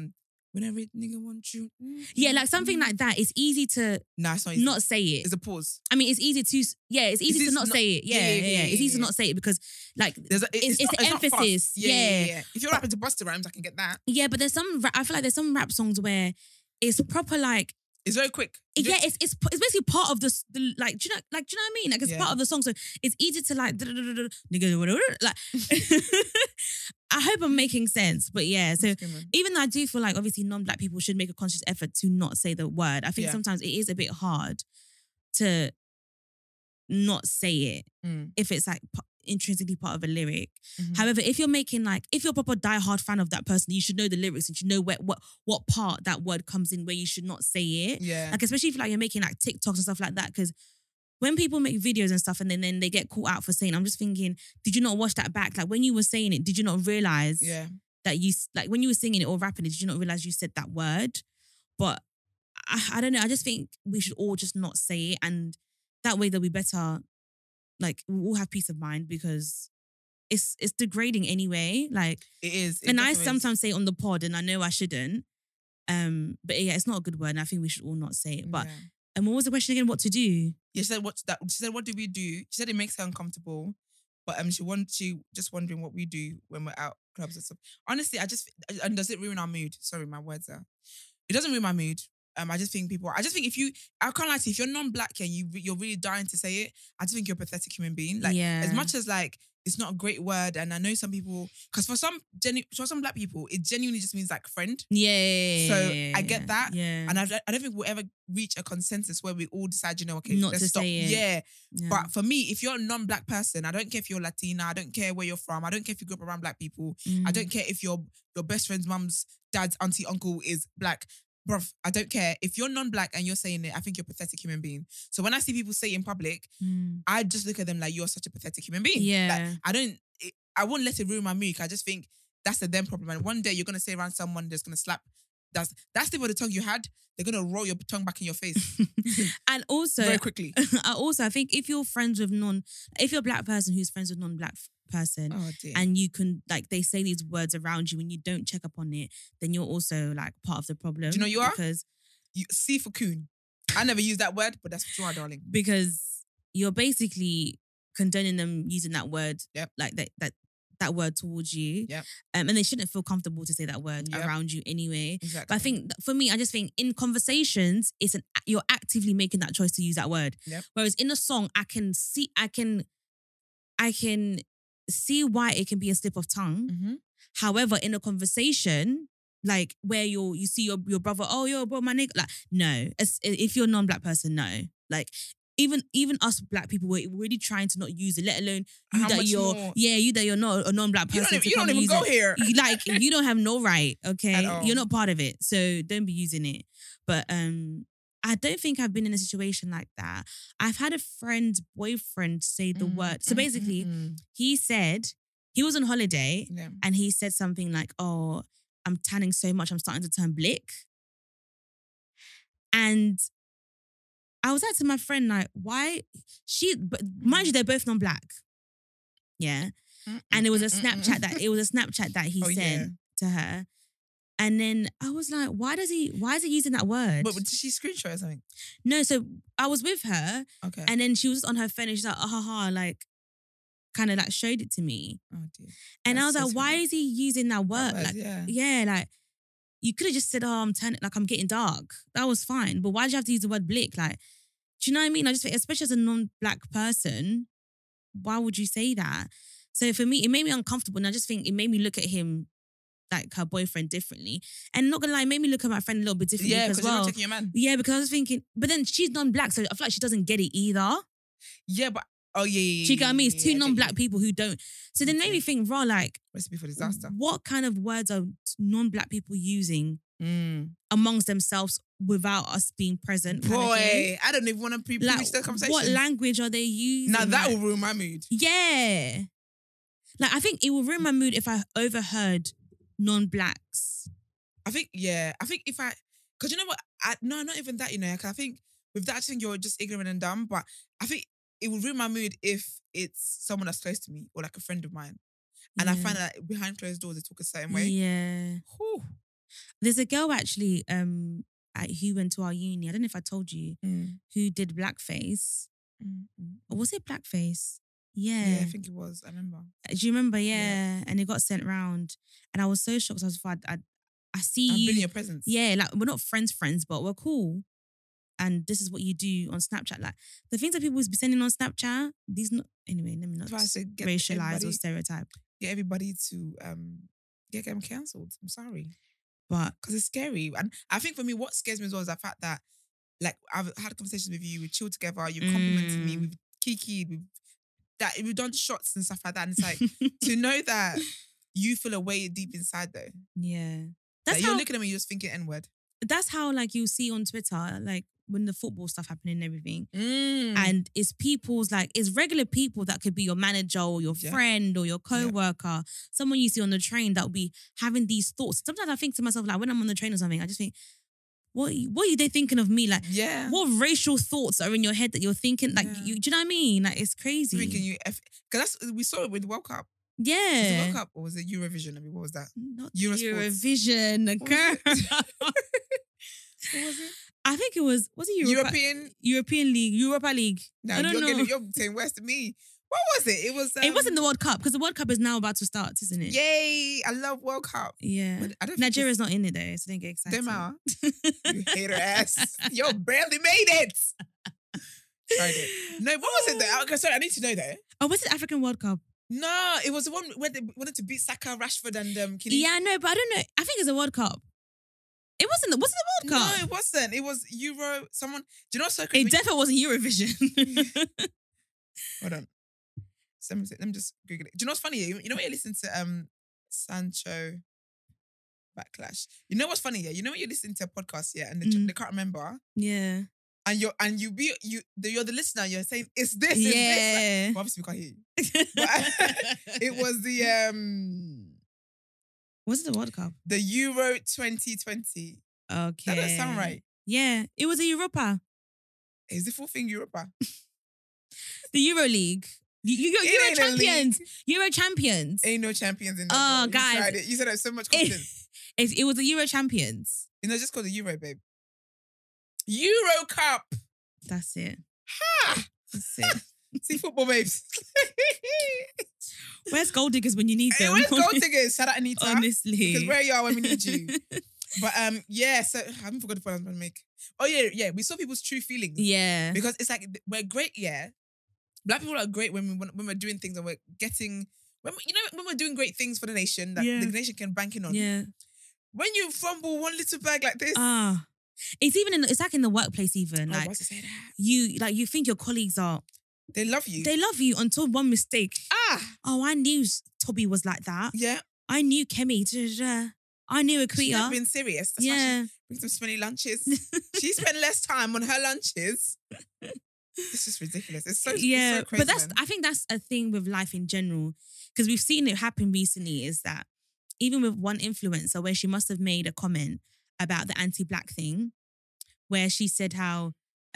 When a rich nigga wants you. Yeah, like something like that. It's easy to it's not easy. not say it. It's a pause. I mean, it's easy to to not say it. Yeah. It's easy to not say it because like it's the emphasis. Yeah. If you're rapping to Busta Rhymes, I can get that. Yeah, but I feel like there's some rap songs where it's proper like. It's very quick. It's basically part of the like. Do you know what I mean? Like it's part of the song, so it's easy to like like. I hope I'm making sense, but yeah. So even though I do feel like obviously non-Black people should make a conscious effort to not say the word, I think sometimes it is a bit hard to not say it if it's like intrinsically part of a lyric. However, if you're a proper diehard fan of that person, you should know the lyrics and you know what part that word comes in where you should not say it. Yeah. Like especially if like you're making like TikToks and stuff like that, because when people make videos and stuff and then they get caught out for saying, I'm just thinking, did you not watch that back? Like when you were saying it, did you not realize that you, like when you were singing it or rapping it, did you not realize you said that word? But I don't know. I just think we should all just not say it, and that way there'll be better, like we'll all have peace of mind, because it's degrading anyway. Like it is. And I sometimes say it on the pod and I know I shouldn't. But yeah, it's not a good word and I think we should all not say it. But what was the question again? What to do? Yeah, she said what do we do? She said it makes her uncomfortable, but she just wondering what we do when we're out clubs and stuff. Honestly, and does it ruin our mood? Sorry, my words are. It doesn't ruin my mood. I just think I can't lie to you, if you're non-Black and you're really dying to say it, I just think you're a pathetic human being. Like as much as like it's not a great word, and I know some people, because for some Black people, it genuinely just means like friend. Yeah. So I get that. Yeah. And I don't think we'll ever reach a consensus where we all decide, okay, not let's to stop. Say it. Yeah. But for me, if you're a non-Black person, I don't care if you're Latina, I don't care where you're from, I don't care if you grew up around Black people, I don't care if your best friend's mum's dad's auntie, uncle is Black. Bruv, I don't care. If you're non-Black and you're saying it, I think you're a pathetic human being. So when I see people say it in public, I just look at them like, you're such a pathetic human being. Yeah. Like, I wouldn't let it ruin my mood. I just think that's a them problem. And one day you're going to say around someone that's going to slap, that's the bit of tongue you had, they're going to roll your tongue back in your face. And also, very quickly. I think if you're a Black person who's friends with non-Black person, and you can, like, they say these words around you and you don't check up on it, then you're also like part of the problem. Do you know you are? Because C for coon. I never use that word, but that's what you are, darling. Because you're basically condoning them using that word, like that word towards you. Yep. And they shouldn't feel comfortable to say that word around you anyway. Exactly. But I think for me, I just think in conversations, you're actively making that choice to use that word. Yep. Whereas in a song, I can see why it can be a slip of tongue. Mm-hmm. However, in a conversation, like where you see your brother, oh, yo, bro, my nigga, like, no. If you're a non-Black person, no. Like, even us Black people, we're really trying to not use it, let alone you that you're not a non-Black person. You don't even go here. Like, you don't have no right, okay? You're not part of it, so don't be using it. But I don't think I've been in a situation like that. I've had a friend's boyfriend say the word. So basically, he said, he was on holiday and he said something like, oh, I'm tanning so much, I'm starting to turn blick. And I was asking my friend, like, why but mind you, they're both non-Black. Yeah. And it was a Snapchat that he sent to her. And then I was like, why is he using that word? But did she screenshot or something? No, so I was with her. Okay. And then she was on her phone and she's like, like, kind of like showed it to me. Oh dear. And I was like, why is he using that word? Like, like, you could have just said, oh, I'm getting dark. That was fine. But why did you have to use the word blick? Like, do you know what I mean? I just think, especially as a non-Black person, why would you say that? So for me, it made me uncomfortable. And I just think it made me look at him, like her boyfriend, differently. And not gonna lie, it made me look at my friend a little bit differently as well. You're not checking your man. Yeah, because I was thinking, but then she's non-Black, so I feel like she doesn't get it either. Yeah, but Do you get what I mean? It's two non-Black people who don't. So then made me think, like, recipe for disaster. What kind of words are non-Black people using amongst themselves without us being present? Boy, I don't even want to pre-preach the conversation. What language are they using? Now that will ruin my mood. Yeah. Like, I think it will ruin my mood if I overheard non-Blacks. I think if I, because you know what, no, not even that, cause I think with that, I think you're just ignorant and dumb, but I think it would ruin my mood if it's someone that's close to me or like a friend of mine. And I find that behind closed doors, they talk a certain way. Yeah. Whew. There's a girl actually who went to our uni. I don't know if I told you, who did blackface. Or was it blackface? Yeah, I think it was. I remember. Do you remember? Yeah. And it got sent round, and I was so shocked. I was like, I see I've you. been in your presence. Yeah, like we're not friends, but we're cool. And this is what you do on Snapchat. Like the things that people be sending on Snapchat, these not anyway. Let me not racialize or stereotype. Get everybody to get them cancelled. I'm sorry, but because it's scary. And I think for me, what scares me as well is the fact that, like, I've had conversations with you, we chilled together, you complimented me, we've kikied, we've done shots and stuff like that. And it's like to know that you feel a way deep inside though. Yeah, that's like, you're looking at me, you're just thinking N-word. That's how, like, you see on Twitter, like when the football stuff happening and everything, and it's people's, like, it's regular people that could be your manager or your friend or your co-worker, someone you see on the train that will be having these thoughts. Sometimes I think to myself, like, when I'm on the train or something, I just think, what are they thinking of me? Like, what racial thoughts are in your head that you're thinking? Like, do you know what I mean? Like, it's crazy. Thinking because we saw it with the World Cup. Yeah. Was it World Cup or was it Eurovision? I mean, what was that? Not Eurovision, girl. What was it? I think it was it European League, Europa League. No, I don't know. You're saying worse than me. What was it? It was. It wasn't the World Cup because the World Cup is now about to start, isn't it? Yay! I love World Cup. Yeah, Nigeria's not in it though, so don't get excited. Them out. You hater ass. You barely made it. Tried it. No, what was it though? Okay, sorry, I need to know though. Oh, was it African World Cup? No, it was the one where they wanted to beat Saka, Rashford, and Kinney. Yeah, no, but I don't know. I think it's a World Cup. It wasn't. Was it the World Cup? No, it wasn't. It was Euro. Someone. Do you know? It definitely wasn't Eurovision. Hold on. Let me just Google it. Do you know what's funny? You know when you listen to Sancho Backlash. You know what's funny? Yeah, you know when you listen to a podcast, and they can't remember. Yeah. And you're the listener. You're saying it's this. It's this. Well, obviously we can't hear you. But it was the Was it the World Cup? The Euro 2020. Okay. That doesn't sound right. Yeah, it was a Europa. Is the full thing Europa? The Euro League. Euro champions. Euro champions. Ain't no champions in that. Oh, guys. You said that with so much confidence. It was the Euro champions. You know, just called the Euro, babe. Euro Cup. That's it. Ha! That's it. See football, babes. Where's gold diggers when you need them? Where's gold diggers? Shout out Anita. Honestly. Because where you are when we need you. But so I haven't forgotten the point I was going to make. Oh yeah. We saw people's true feelings. Yeah. Because it's like, we're great, Black people are great when we're doing things and we're getting, when we're doing great things for the nation that the nation can bank in on. Yeah. When you fumble one little bag like this. It's like in the workplace even. Like, to say that? You think your colleagues are. They love you. They love you until one mistake. Oh, I knew Toby was like that. Yeah. I knew Kemi. I knew Akria. She's not been serious. That's why she brings some smelly lunches. She spent less time on her lunches. It's just ridiculous. It's so crazy. But I think that's a thing with life in general. Because we've seen it happen recently is that even with one influencer where she must have made a comment about the anti-black thing, where she said how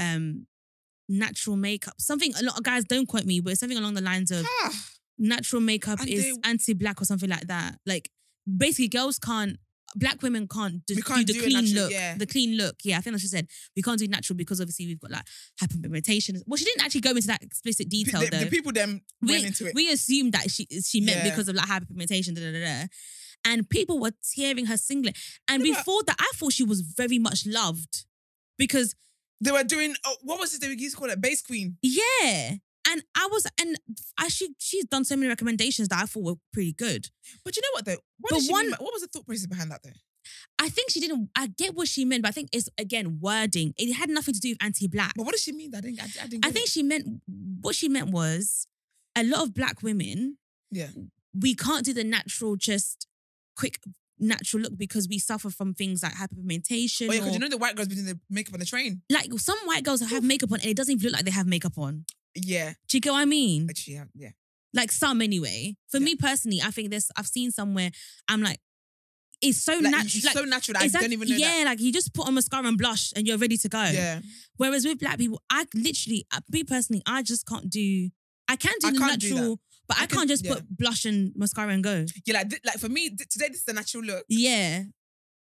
natural makeup, something, a lot of guys don't quote me, but it's something along the lines of natural makeup is anti-black or something like that. Like basically black women can't do the clean look. Yeah. The clean look. Yeah, I think that's what she said. We can't do natural because obviously we've got like hyperpigmentation. Well, she didn't actually go into that explicit detail though. The people went into it. We assumed that she meant because of like hyperpigmentation, and people were tearing her singlet. And before that, I thought she was very much loved because they were doing, what was it they used to call it? Base queen. Yeah. And she's done so many recommendations that I thought were pretty good. But you know what though? What was the thought process behind that though? I think she didn't, I get what she meant, but I think it's, again, wording. It had nothing to do with anti-black. But what does she mean? I think she meant, what she meant was a lot of black women, we can't do the natural, just quick natural look because we suffer from things like hyperpigmentation. Oh yeah, because you know the white girls be doing the makeup on the train. Like some white girls have makeup on and it doesn't even look like they have makeup on. Yeah. Do you get what I mean? Actually, yeah. Like some anyway. For me personally, I think I've seen somewhere, I'm like, it's so like, natural. It's so natural that I don't even know that. Yeah, like you just put on mascara and blush and you're ready to go. Yeah. Whereas with black people, me personally, I just can't do, I can do the natural, but I can't just put blush and mascara and go. Yeah, like for me, today this is the natural look. Yeah.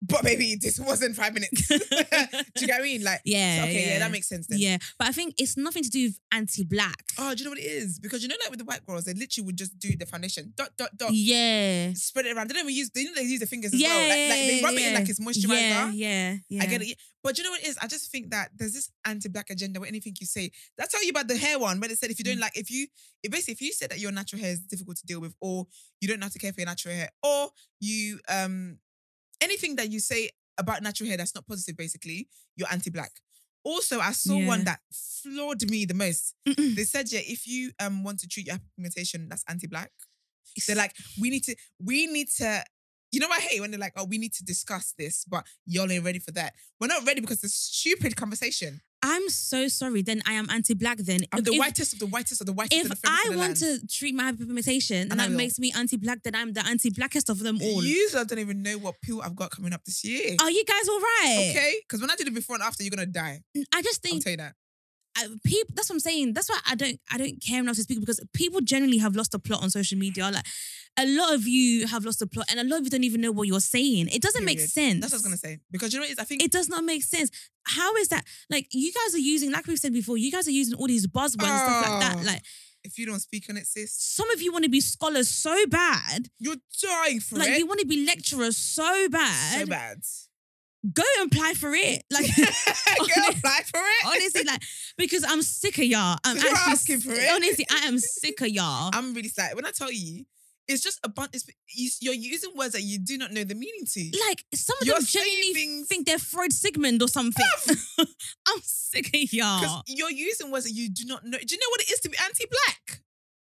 But baby, this wasn't 5 minutes. Do you get what I mean? Like, yeah, that makes sense then. Yeah, but I think it's nothing to do with anti-black. Oh, do you know what it is? Because you know, like with the white girls, they literally would just do the foundation, dot. Yeah. Spread it around. They don't even use. They use the fingers as well. Like they rub it in like it's moisturizer. Yeah. I get it. But you know what it is? I just think that there's this anti-black agenda where anything you say. That's how you about the hair one, where they said if you don't like, if you said that your natural hair is difficult to deal with, or you don't know how to care for your natural hair, or you anything that you say about natural hair that's not positive, basically, you're anti-black. Also, I saw one that floored me the most. They said, if you want to treat your hyperpigmentation, that's anti-black. They're like, we need to, you know what I hate when they're like, oh, we need to discuss this, but y'all ain't ready for that. We're not ready because it's a stupid conversation. I'm so sorry. Then I am anti-black. Then I'm the whitest of the whitest of the whitest. If I want to treat my hyperpigmentation and that makes me anti-black, then I'm the anti-blackest of them all. You don't even know what pill I've got coming up this year. Are you guys all right? Okay, because when I do the before and after, you're gonna die. I just think I'll tell you that. People, that's what I'm saying. That's why I don't care enough to speak, because people generally have lost the plot on social media. Like, a lot of you have lost the plot, and a lot of you don't even know what you're saying. It doesn't make sense. That's what I was gonna say. Because you know what it is? I think it does not make sense. How is that? Like, you guys are using, like we've said before, you guys are using all these buzzwords and stuff like that. Like, if you don't speak on it, sis. Some of you want to be scholars so bad. You're dying for it. Like, you want to be lecturers so bad. So bad. Go and apply for it. Like, go apply for it. Honestly, like, because I'm sick of y'all. I'm You're asking for it. Honestly, I am sick of y'all. I'm really sad. When I tell you, it's just a bunch. You're using words that you do not know the meaning to. Like, some of them genuinely think they're Freud Sigmund or something. I'm sick of y'all. Because you're using words that you do not know. Do you know what it is to be anti-black?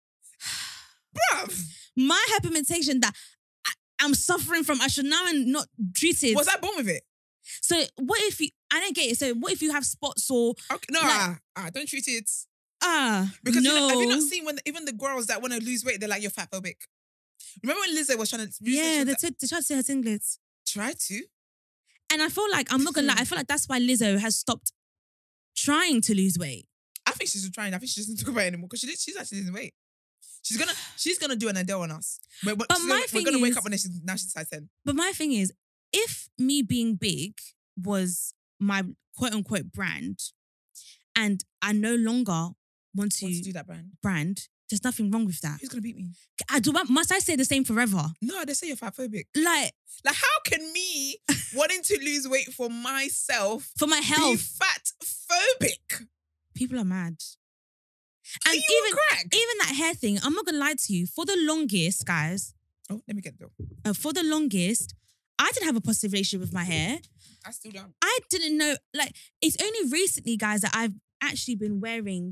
Bruv. My hyperpigmentation that I'm suffering from, I should now not treat it. Was I born with it? So what if you, I don't get it. So what if you have spots or... Okay, no, like, don't treat it. no. Because you know, have you not seen when even the girls that want to lose weight, they're like, you're fat phobic. Remember when Lizzo was trying to... Yeah, they tried to say her singlets. Try to. And I feel like, I'm not going to lie, I feel like that's why Lizzo has stopped trying to lose weight. I think she's trying. I think she doesn't talk about it anymore because she's actually losing weight. She's gonna do an Adele on us. But we're gonna wake up when she's size 10. But my thing is, if me being big was my quote unquote brand, and I no longer want to do that brand, there's nothing wrong with that. Who's gonna beat me? Must I say the same forever? No, they say you're fat phobic. Like how can me wanting to lose weight for myself, for my health, be fat phobic? People are mad. And even that hair thing, I'm not gonna lie to you. For the longest, guys. Oh, let me get though. For the longest, I didn't have a positive relationship with my hair. I still don't. I didn't know. Like, it's only recently, guys, that I've actually been wearing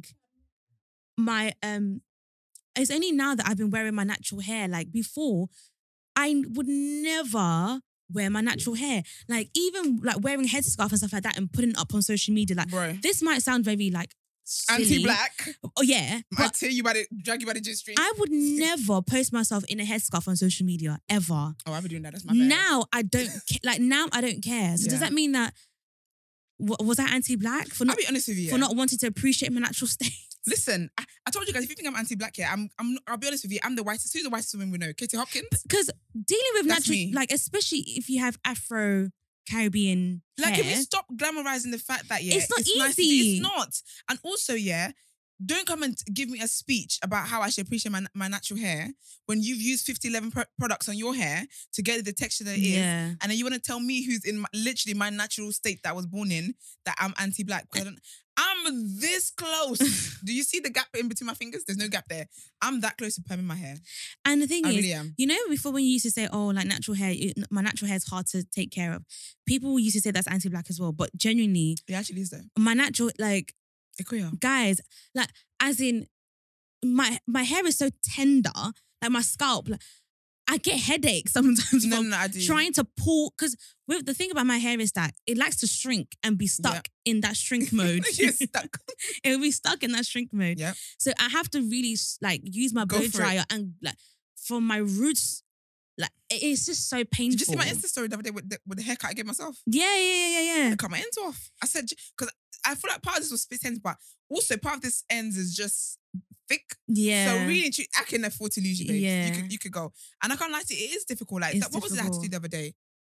my It's only now that I've been wearing my natural hair. Like, before, I would never wear my natural hair. Like, even like wearing headscarf and stuff like that and putting it up on social media. Like, bro, this might sound very like silly. Anti-black. Oh yeah. I tell you about it, drag you by the G-string. I would never post myself in a headscarf on social media ever. Oh, I've been doing that. That's my bad. Now I don't now I don't care. So does that mean that was I anti-black for not? I'll be honest with you. For not wanting to appreciate my natural state. Listen, I told you guys, if you think I'm anti-black here, I'll be honest with you, I'm the whitest. Who's the whitest woman we know? Katie Hopkins? Because dealing with That's natural, me. like, especially if you have Afro-Caribbean like, hair. can we stop glamorizing the fact that, it's not easy. Nice, it's not. And also, don't come and give me a speech about how I should appreciate my natural hair when you've used 50-11 products on your hair to get the texture that it is. And then you want to tell me who's in literally my natural state that I was born in, that I'm anti-black. I'm this close. Do you see the gap in between my fingers? There's no gap there. I'm that close to perming my hair. And the thing is, really am. You know, before when you used to say, oh, like natural hair, my natural hair is hard to take care of. People used to say that's anti-black as well. But genuinely, it actually is though. My natural, like, guys, like, as in, my hair is so tender, like my scalp, like, I get headaches sometimes from trying to pull, because the thing about my hair is that it likes to shrink and be stuck in that shrink mode. You're stuck. It'll be stuck in that shrink mode. Yep. So I have to really like use my blow dryer and like for my roots, like it's just so painful. Did you see my Insta story the other day with the haircut I gave myself? Yeah. I cut my ends off. I said, because I feel like part of this was split ends, but also part of this ends is just thick. Yeah. So really, I can afford to lose you, babe. Yeah. You could go. And I can't lie to you, it is difficult. Like, what was it I had to do the other day?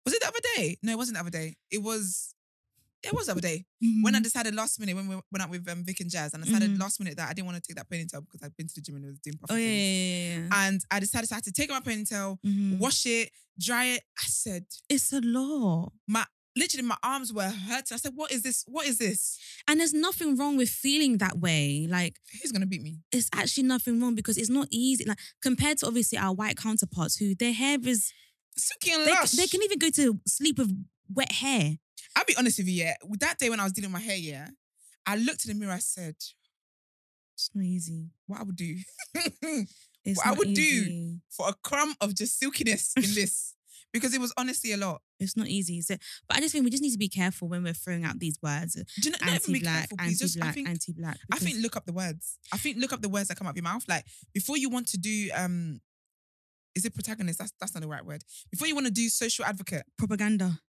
Was it the other day? No, it wasn't the other day. It was the other day. When I decided last minute, when we went out with Vic and Jazz, and I decided last minute that I didn't want to take that ponytail because I'd been to the gym and it was doing puffy things. And I decided I had to take my ponytail, wash it, dry it. I said, it's a lot. Literally, my arms were hurting. I said, what is this? What is this? And there's nothing wrong with feeling that way. Like, who's going to beat me? It's actually nothing wrong because it's not easy. Like, compared to obviously our white counterparts who their hair is silky and lush. They can even go to sleep with wet hair. I'll be honest with you, that day when I was dealing with my hair, I looked in the mirror, I said, it's not easy. What I would do. What I would do for a crumb of just silkiness in this. Because it was honestly a lot. It's not easy. So, but I just think we just need to be careful when we're throwing out these words. Do you know, anti-black, anti-black. I think look up the words. I think look up the words that come out of your mouth. Like, before you want to do, is it protagonist? That's not the right word. Before you want to do social advocate. Propaganda.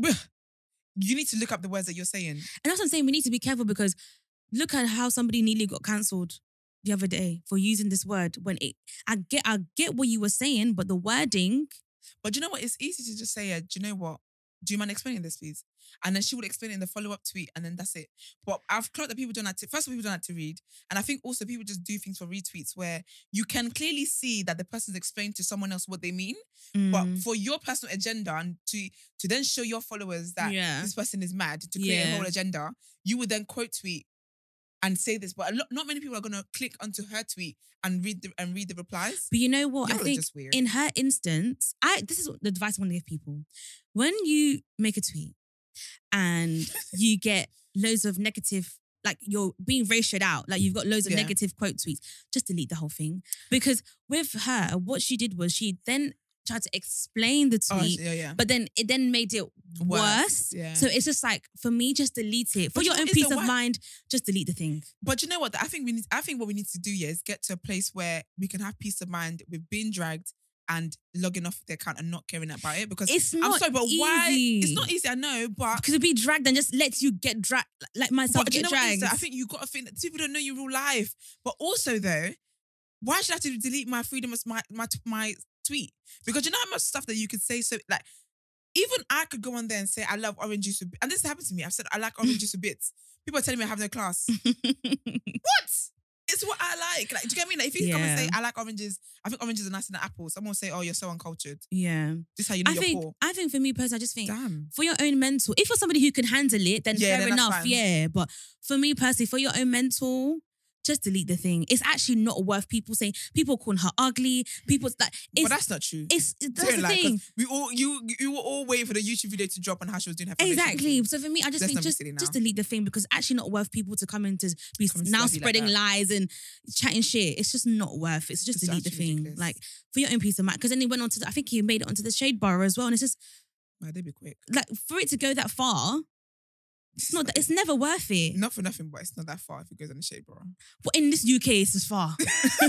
You need to look up the words that you're saying. And that's what I'm saying. We need to be careful because look at how somebody nearly got cancelled the other day for using this word. I get what you were saying, but the wording... But do you know what? It's easy to just say, do you know what? Do you mind explaining this, please? And then she would explain it in the follow-up tweet and then that's it. But I've clocked that people don't like to... First of all, people don't like to read. And I think also people just do things for retweets where you can clearly see that the person's explained to someone else what they mean. But for your personal agenda and to then show your followers that this person is mad to create a whole agenda, you would then quote tweet and say this. But not many people are going to click onto her tweet and read the replies. But you know what? I think in her instance, this is the advice I want to give people. When you make a tweet and you get loads of negative, like you're being ratioed out, like you've got loads of negative quote tweets, just delete the whole thing. Because with her, what she did was she then tried to explain the tweet, but then it then made it worse. Yeah. So it's just like, for me, just delete it. For your own peace of mind, just delete the thing. But you know what? I think what we need to do is get to a place where we can have peace of mind with being dragged and logging off the account and not caring about it. Because it's not easy. Why? It's not easy, I know, but... Because to be dragged and just lets you get dragged, like myself get dragged. I think you got to think that people don't know your real life. But also though, why should I have to delete my freedom of my tweet? Because you know how much stuff that you could say, so like, even I could go on there and say, I love orange juice. And this happened to me. I've said, I like orange juice a bit. People are telling me I have no class. What? It's what I like. Like, do you get me? Like, if you come and say, I like oranges, I think oranges are nicer than apples. Someone will say, oh, you're so uncultured. Yeah. This is how you know you're poor. I think for me personally, I just think, for your own mental, if you're somebody who can handle it, then fair enough. Yeah. But for me personally, for your own mental, just delete the thing. It's actually not worth people saying, people calling her ugly, people like. But that's not true. That's the thing. You were all waiting for the YouTube video to drop on how she was doing her foundation. Exactly. So for me, I just think just delete the thing because it's actually not worth people to come in to be now spreading lies and chatting shit. It's just not worth it. It's just delete the thing. Ridiculous. Like, for your own peace of mind. Because then he went on to, I think he made it onto the Shade Bar as well. And it's just... Well, they'd be quick. Like, for it to go that far... It's never worth it. Not for nothing, but it's not that far if it goes on the Shade Bar. But in this UK, it's as far.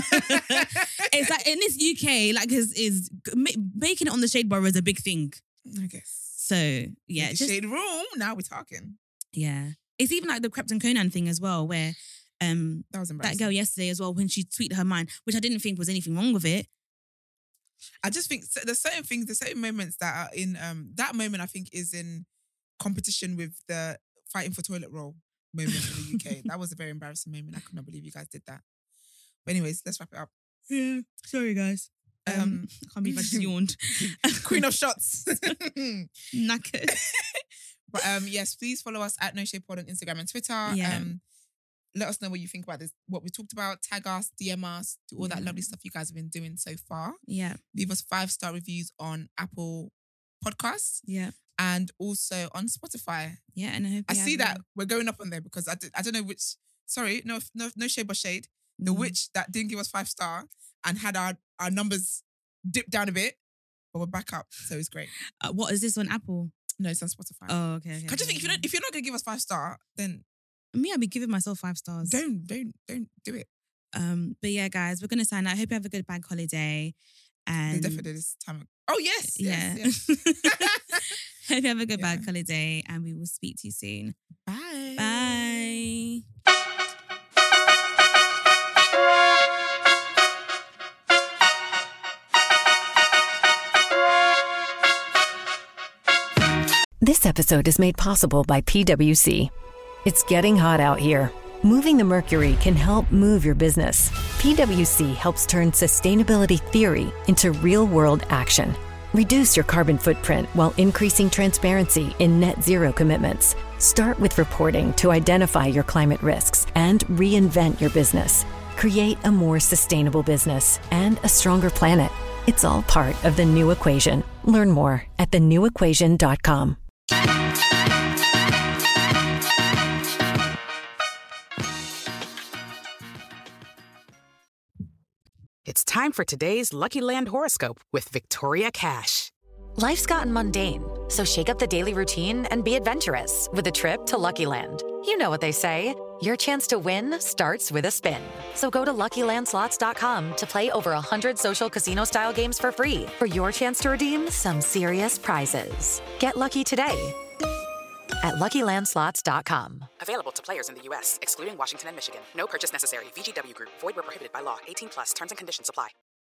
It's like in this UK, like is making it on the Shade Bar is a big thing. I guess. So yeah, just Shade Room. Now we're talking. Yeah, it's even like the Krypton Conan thing as well, where that was embarrassing. That girl yesterday as well when she tweeted her mind, which I didn't think was anything wrong with it. I just think there's certain things, there's certain moments that are in that moment. I think is in competition with the fighting for toilet roll moment in the UK. That was a very embarrassing moment. I could not believe you guys did that. But anyways, let's wrap it up. Yeah, sorry guys. I can't believe I just yawned. Queen of shots. Knackered. But yes, please follow us at No Shade Pod on Instagram and Twitter. Yeah. Let us know what you think about this, what we talked about. Tag us, DM us, do all that lovely stuff you guys have been doing so far. Yeah. Leave us 5-star reviews on Apple Podcasts. Yeah. And also on Spotify. Yeah, and I hope I see that we're going up on there because I don't know which. Sorry, no shade but shade. The witch that didn't give us 5-star and had our numbers dip down a bit, but we're back up, so it's great. What is this on Apple? No, it's on Spotify. Oh, okay. I just think if you're not gonna give us 5-star, then me, I'll be giving myself 5 stars. Don't do it. But yeah, guys, we're gonna sign out. I hope you have a good bank holiday. And they definitely this time. Oh yes, yes. Hope you have a good bank holiday, and we will speak to you soon. Bye. Bye. This episode is made possible by PwC. It's getting hot out here. Moving the mercury can help move your business. PwC helps turn sustainability theory into real-world action. Reduce your carbon footprint while increasing transparency in net zero commitments. Start with reporting to identify your climate risks and reinvent your business. Create a more sustainable business and a stronger planet. It's all part of The New Equation. Learn more at thenewequation.com. It's time for today's Lucky Land horoscope with Victoria Cash. Life's gotten mundane, so shake up the daily routine and be adventurous with a trip to Lucky Land. You know what they say, your chance to win starts with a spin. So go to LuckyLandSlots.com to play over 100 social casino-style games for free for your chance to redeem some serious prizes. Get lucky today at LuckyLandSlots.com. Available to players in the U.S., excluding Washington and Michigan. No purchase necessary. VGW Group. Void where prohibited by law. 18+. Terms and conditions apply.